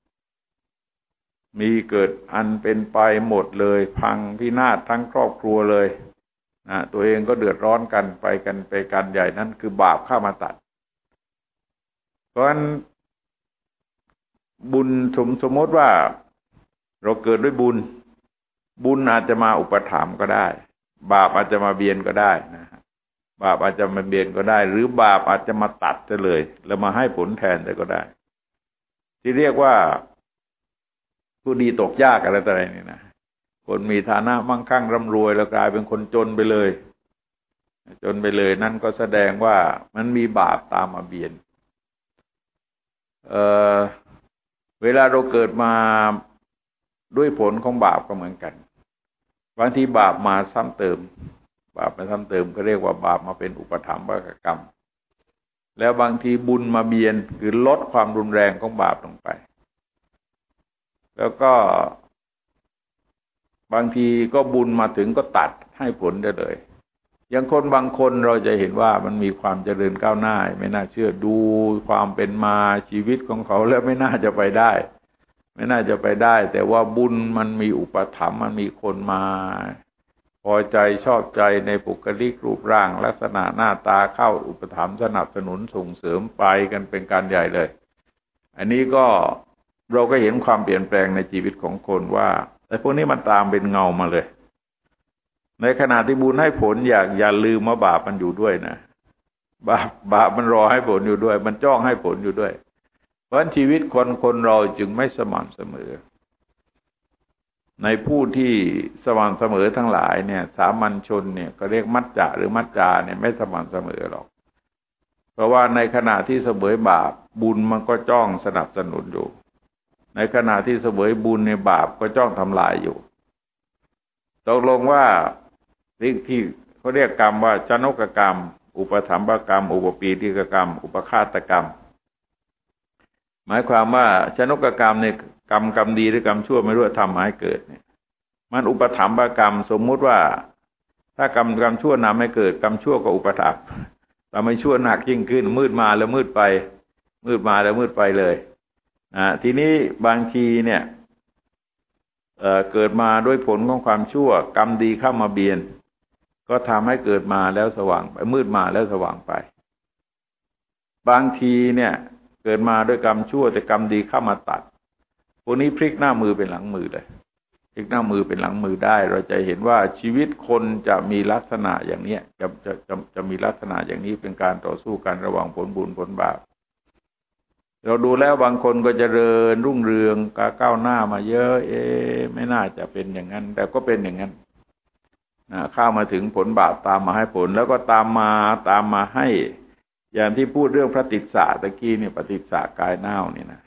มีเกิดอันเป็นไปหมดเลยพังพินาศทั้งครอบครัวเลยนะตัวเองก็เดือดร้อนกันไปกันไปกันใหญ่นั่นคือบาปเข้ามาตัดเพราะฉะนั้นบุญสมสมมติว่าเราเกิดด้วยบุญบุญอาจจะมาอุปถัมภ์ก็ได้บาปอาจจะมาเบียนก็ได้นะบาปอาจจะมาเบียนก็ได้หรือบาปอาจจะมาตัดจะเลยแล้วมาให้ผลแทนได้ก็ได้ที่เรียกว่าผู้ดีตกยากอะไรต่ออะไรนี่นะคนมีฐานะมั่งคั่งร่ำรวยแล้วกลายเป็นคนจนไปเลยจนไปเลยนั่นก็แสดงว่ามันมีบาปตามมาเบียนเอ่อเวลาเราเกิดมาด้วยผลของบาปก็เหมือนกันบางทีบาปมาซ้ำเติมบาปมาซ้ำเติมก็เรียกว่าบาปมาเป็นอุปถัมภกกรรมแล้วบางทีบุญมาเบียนคือลดความรุนแรงของบาปลงไปแล้วก็บางทีก็บุญมาถึงก็ตัดให้ผลได้เลยอย่างคนบางคนเราจะเห็นว่ามันมีความเจริญก้าวหน้าไม่น่าเชื่อดูความเป็นมาชีวิตของเขาแล้วไม่น่าจะไปได้ไม่น่าจะไปได้แต่ว่าบุญมันมีอุปถัมภ์มันมีคนมาพอใจชอบใจในบุคลิกรูปร่างลักษณะหน้าตาเข้าอุปถัมภ์สนับสนุนส่งเสริมไปกันเป็นการใหญ่เลยอันนี้ก็เราก็เห็นความเปลี่ยนแปลงในชีวิตของคนว่าไอ้พวกนี้มันตามเป็นเงามาเลยในขณะที่บุญให้ผลอยากอย่าลืมว่าบาปมันอยู่ด้วยนะบาปบาปมันรอให้ผลอยู่ด้วยมันจ้องให้ผลอยู่ด้วยเพราะฉะนั้นชีวิตคนคนเราจึงไม่สม่ำเสมอในผู้ที่สม่ำเสมอทั้งหลายเนี่ยสามัญชนเนี่ยก็เรียกมัจจะหรือมัจจาเนี่ยไม่สม่ำเสมอหรอกเพราะว่าในขณะที่เสมอบาปบุญมันก็จ้องสนับสนุนอยู่ในขณะที่เสวยบุญในบาปก็จ้องทำลายอยู่ตกลงว่าที่ที่เขาเรียกกรรมว่าชนกกรรมอุปถัมภกรรมอุปปีติกรรมอุปฆาตกรรมหมายความว่าชนกกรรมเนี่ยกรรมกรรมดีหรือกรรมชั่วไม่รู้ทำให้เกิดเนี่ยมันอุปถัมภกรรมสมมุติว่าถ้ากรรมกรรมชั่วนำให้เกิดกรรมชั่วก็อุปถัมภ์ทำให้ชั่วหนักยิ่งขึ้นมืดมาแล้วมืดไปมืดมาแล้วมืดไปเลยนะทีนี้บางทีเนี่ย เอ่อ เกิดมาด้วยผลของความชั่วกรรมดีเข้ามาเบียนก็ทำให้เกิดมาแล้วสว่างไปมืดมาแล้วสว่างไปบางทีเนี่ยเกิดมาด้วยกรรมชั่วแต่กรรมดีเข้ามาตัดพวกนี้พลิกหน้ามือเป็นหลังมือเลยพลิกหน้ามือเป็นหลังมือได้เราจะเห็นว่าชีวิตคนจะมีลักษณะอย่างนี้จะจะจะจะมีลักษณะอย่างนี้เป็นการต่อสู้กันระหว่างผลบุญผลบาปเราดูแล้วบางคนก็เจริญรุ่งเรืองก้าวหน้ามาเยอะเอ๊ะไม่น่าจะเป็นอย่างนั้นแต่ก็เป็นอย่างนั้นนะเข้ามาถึงผลบาปตามมาให้ผลแล้วก็ตามมาตามมาให้อย่างที่พูดเรื่องพระติสสะตะกี้เนี่ยปฏิสสะกายเน่านี่นะ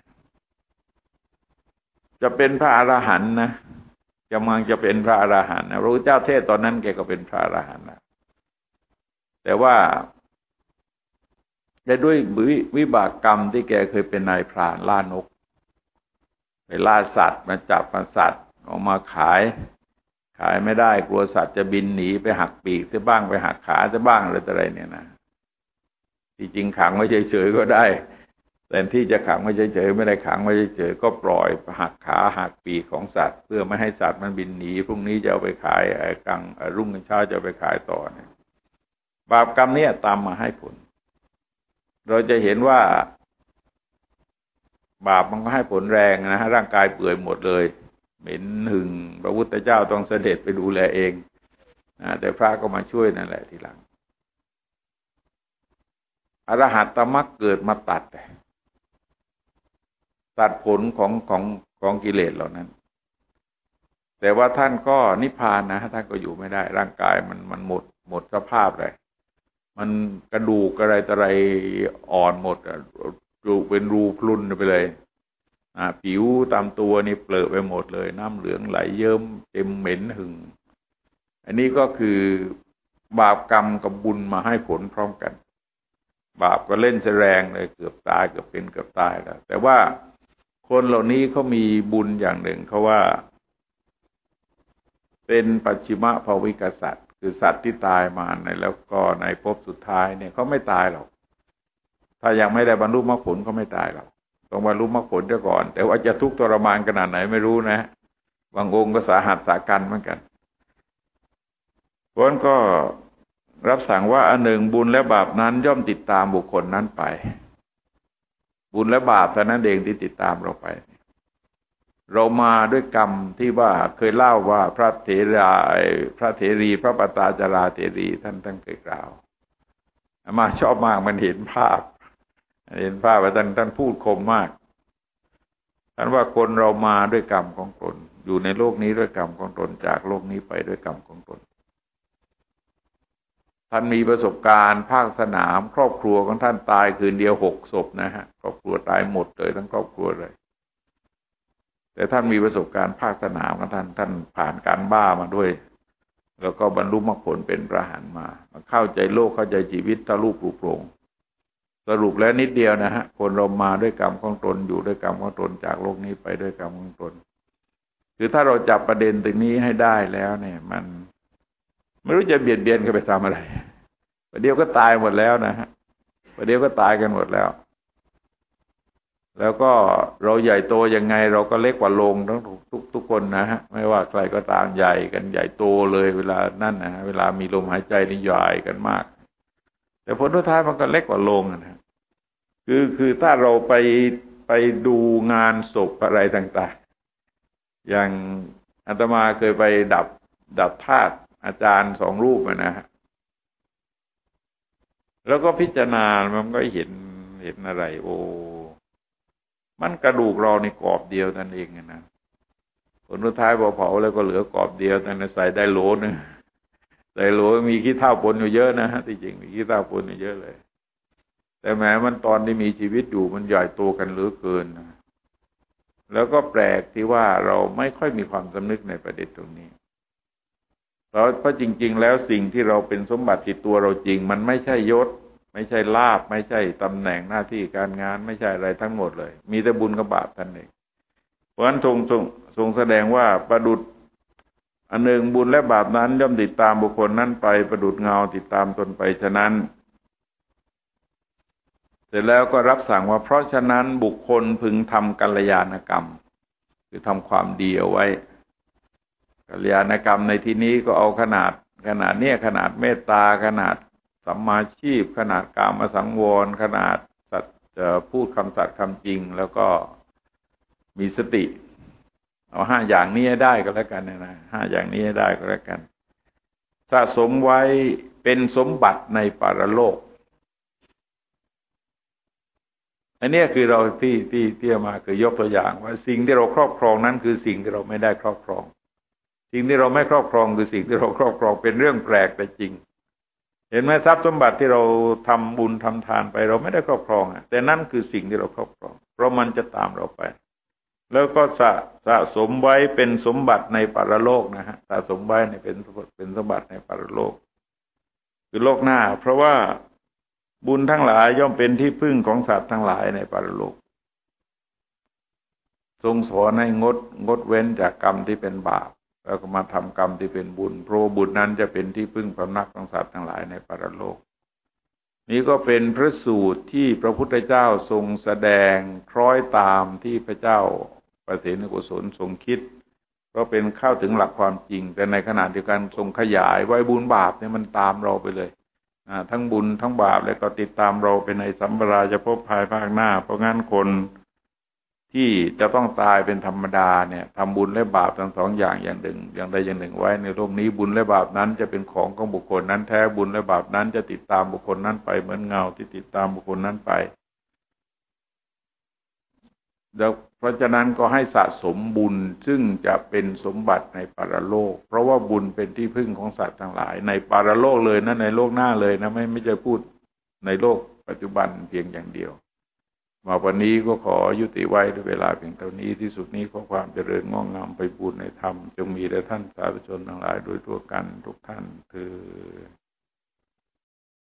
จะเป็นพระอรหันต์นะจะมังจะเป็นพระอรหันต์นะพระพุทธเจ้าเทศตอนนั้นแกก็เป็นพระอรหันต์นะแต่ว่าได้ด้วยวิบากกรรมที่แกเคยเป็นนายพรานล่านกไปล่าสัตว์มาจับมาสัตว์ออกมาขายขายไม่ได้กลัวสัตว์จะบินหนีไปหักปีกซะบ้างไปหักขาซะบ้างอะไรต่ออะไรเนี่ยนะที่จริงขังไว้เฉยๆก็ได้แต่ที่จะขังไว้เฉยๆไม่ได้ขังไว้เฉยๆก็ปล่อยหักขาหักปีกของสัตว์เพื่อไม่ให้สัตว์มันบินหนีพรุ่งนี้จะเอาไปขายไอ้กลางรุ่งเช้าจะเอาไปขายต่อเนี่ยบาปกรรมนี้ตามมาให้ผลเราจะเห็นว่าบาปมันก็ให้ผลแรงนะฮะร่างกายเปื่อยหมดเลยเหม็นหึงพระพุทธเจ้าต้องเสด็จไปดูแลเองนะแต่พระก็มาช่วยนั่นแหละทีหลังอรหัตตมรรคเกิดมาตัดตัดผลของของของกิเลสเหล่านั้นแต่ว่าท่านก็นิพพานนะท่านก็อยู่ไม่ได้ร่างกายมันมันหมดหมดสภาพเลยมันกระดูกอะไรต่ออะไรอ่อนหมดรูเป็นรูพรุนไปเลยอ่าผิวตามตัวนี่เปลือะไปหมดเลยน้ำเหลืองไหลเยิ้มเต็มเหม็นหึงอันนี้ก็คือบาปกรรมกับบุญมาให้ผลพร้อมกันบาปก็เล่นแรงเลยเกือบตายเกือบเป็นเกือบตายแล้วแต่ว่าคนเหล่านี้เขามีบุญอย่างหนึ่งเขาว่าเป็นปัจฉิมภวิกสัตว์คือสัตว์ที่ตายมาในแล้วก็ในภพสุดท้ายเนี่ยเขาไม่ตายหรอกถ้ายังไม่ได้บรรลุมรรคผลก็ไม่ตายหรอกต้องบรรลุมรรคผลเสียก่อนแต่ว่าจะทุกข์ทรมานขนาดไหนไม่รู้นะบางองค์ก็สาหัสสากันเหมือนกันเพราะฉะนั้นก็รับสั่งว่าอันหนึ่งบุญและบาปนั้นย่อมติดตามบุคคลนั้นไปบุญและบาปเท่านั้นเองที่ติดตามเราไปเรามาด้วยกรรมที่ว่าเคยเล่าว่าพระเถระพระเถรีพระปตาจาราเถรีท่านท่านเคยกล่าวมาชอบมากมันเห็นภาพเห็นภาพว่าท่านท่านพูดคมมากท่านว่าคนเรามาด้วยกรรมของตนอยู่ในโลกนี้ด้วยกรรมของตนจากโลกนี้ไปด้วยกรรมของตนท่านมีประสบการณ์ภาคสนามครอบครัวของท่านตายคืนเดียวหกศพนะฮะครอบครัวตายหมดเลยทั้งครอบครัวเลยแต่ท่านมีประสบการณ์ภาคสนามของท่านท่านผ่านการบ้ามาด้วยแล้วก็บรรลุมรรคผลเป็นพระอรหันต์มาเข้าใจโลกเข้าใจชีวิตทะลุปลุกโปร่งสรุปแล้วนิดเดียวนะฮะคนเรามาด้วยกรรมของตนอยู่ด้วยกรรมของตนจากโลกนี้ไปด้วยกรรมของตนคือถ้าเราจับประเด็นตรงนี้ให้ได้แล้วเนี่ยมันไม่รู้จะเบียดเบียนกันไปทำอะไรประเดี๋ยวก็ตายหมดแล้วนะฮะประเดี๋ยวก็ตายกันหมดแล้วแล้วก็เราใหญ่โตยังไงเราก็เล็กกว่าโลงทั้งทุกทุกคนนะฮะไม่ว่าใครก็ตามใหญ่กันใหญ่โตเลยเวลานั่นนะฮะเวลามีลมหายใจนี่ใหญ่กันมากแต่ผลสุดท้ายมันก็เล็กกว่าโลงนะคือคือถ้าเราไปไปดูงานศพอะไรต่างๆอย่างอาตมาเคยไปดับดับธาตุอาจารย์สองรูปนะฮะแล้วก็พิจารณามันก็เห็นเห็นอะไรโอ้มันกระดูกเราในกรอบเดียวนั่นเองนะผลสุดท้ายพอเผาแล้วก็เหลือกรอบเดียวแต่ใส่ได้โหลนึงใส่โหลมีขี้เถ้าปนอยู่เยอะนะฮะที่จริงมีขี้เถ้าปนอยู่เยอะเลยแต่แม้มันตอนที่มีชีวิตอยู่มันใหญ่โตกันเหลือเกินนะแล้วก็แปลกที่ว่าเราไม่ค่อยมีความสำนึกในประเด็นตรงนี้เพราะเพราะจริงๆแล้วสิ่งที่เราเป็นสมบัติติดตัวเราจริงมันไม่ใช่ยศไไม่ใช่ลาภไม่ใช่ตำแหน่งหน้าที่การงานไม่ใช่อะไรทั้งหมดเลยมีแต่บุญกับบาปท่านเองเพราะฉะนั้นทรงทรงทรงแสดงว่าประดุจอันหนึ่งบุญและบาปนั้นย่อมติดตามบุคคลนั้นไปประดุจเงาติดตามตนไปฉะนั้นเสร็จแล้วก็รับสั่งว่าเพราะฉะนั้นบุคคลพึงทำกัลยาณกรรมคือทำความดีเอาไว้กัลยาณกรรมในที่นี้ก็เอาขนาดขนาดเนี้ยขนาดเมตตาขนาดสัมมาชีพขนาดกามสังวรขนาดสัตย์พูดคำสัตย์คำจริงแล้วก็มีสติเอาห้าอย่างนี้ได้ก็แล้วกันนะห้าอย่างนี้ได้ก็แล้วกันสะสมไว้เป็นสมบัติในปรโลกอันนี้คือเราที่ที่ที่มาคือยกตัวอย่างว่าสิ่งที่เราครอบครองนั้นคือสิ่งที่เราไม่ได้ครอบครองสิ่งที่เราไม่ครอบครองคือสิ่งที่เราครอบครองเป็นเรื่องแปลกแต่จริงเห็นไหมทรัพย์สมบัติที่เราทำบุญทำทานไปเราไม่ได้ครอบครองอ่ะแต่นั่นคือสิ่งที่เราครอบครองเพราะมันจะตามเราไปแล้วก็สะสะสมไว้เป็นสมบัติในปรโลกนะฮะสะสมไว้ในเป็นเป็นสมบัติในปรโลกคือโลกหน้าเพราะว่าบุญทั้งหลายย่อมเป็นที่พึ่งของสัตว์ทั้งหลายในปรโลกทรงสอนให้งดงดเว้นจากกรรมที่เป็นบาปแล้วก็มาทำกรรมที่เป็นบุญเพราะบุญนั้นจะเป็นที่พึ่งพำนักของสัตว์ทั้งหลายในปรโลกนี้ก็เป็นพระสูตรที่พระพุทธเจ้าทรงแสดงคล้อยตามที่พระเจ้าพระเสนกุศลทรงคิดก็เป็นเข้าถึงหลักความจริงแต่ในขณะเดียวกันทรงขยายไว้บุญบาปเนี่ยมันตามเราไปเลยทั้งบุญทั้งบาปแล้วก็ติดตามเราไปในสัมปราชภพภายภาคหน้าเพราะงั้นคนที่จะต้องตายเป็นธรรมดาเนี่ยทำบุญและบาปทั้งสองอย่างอย่างหนึ่งอย่างใดอย่างหนึ่งไว้ในโลกนี้บุญและบาปนั้นจะเป็นของของบุคคลนั้นแท้บุญและบาปนั้นจะติดตามบุคคลนั้นไปเหมือนเงาที่ติดตามบุคคลนั้นไปแล้วเพราะฉะนั้นก็ให้สะสมบุญซึ่งจะเป็นสมบัติในปรโลกเพราะว่าบุญเป็นที่พึ่งของสัตว์ทั้งหลายในปรโลกเลยนะในโลกหน้าเลยนะไม่ไม่จะพูดในโลกปัจจุบันเพียงอย่างเดียวมาวันนี้ก็ขอยุติไว้ด้วยเวลาเพียงเท่านี้ที่สุดนี้ขอความเจริญงอกงามไปบูรณนธรรมจงมีแด่ท่านสาธุชนทั้งหลายโดยทั่วกันทุกท่านเทอญ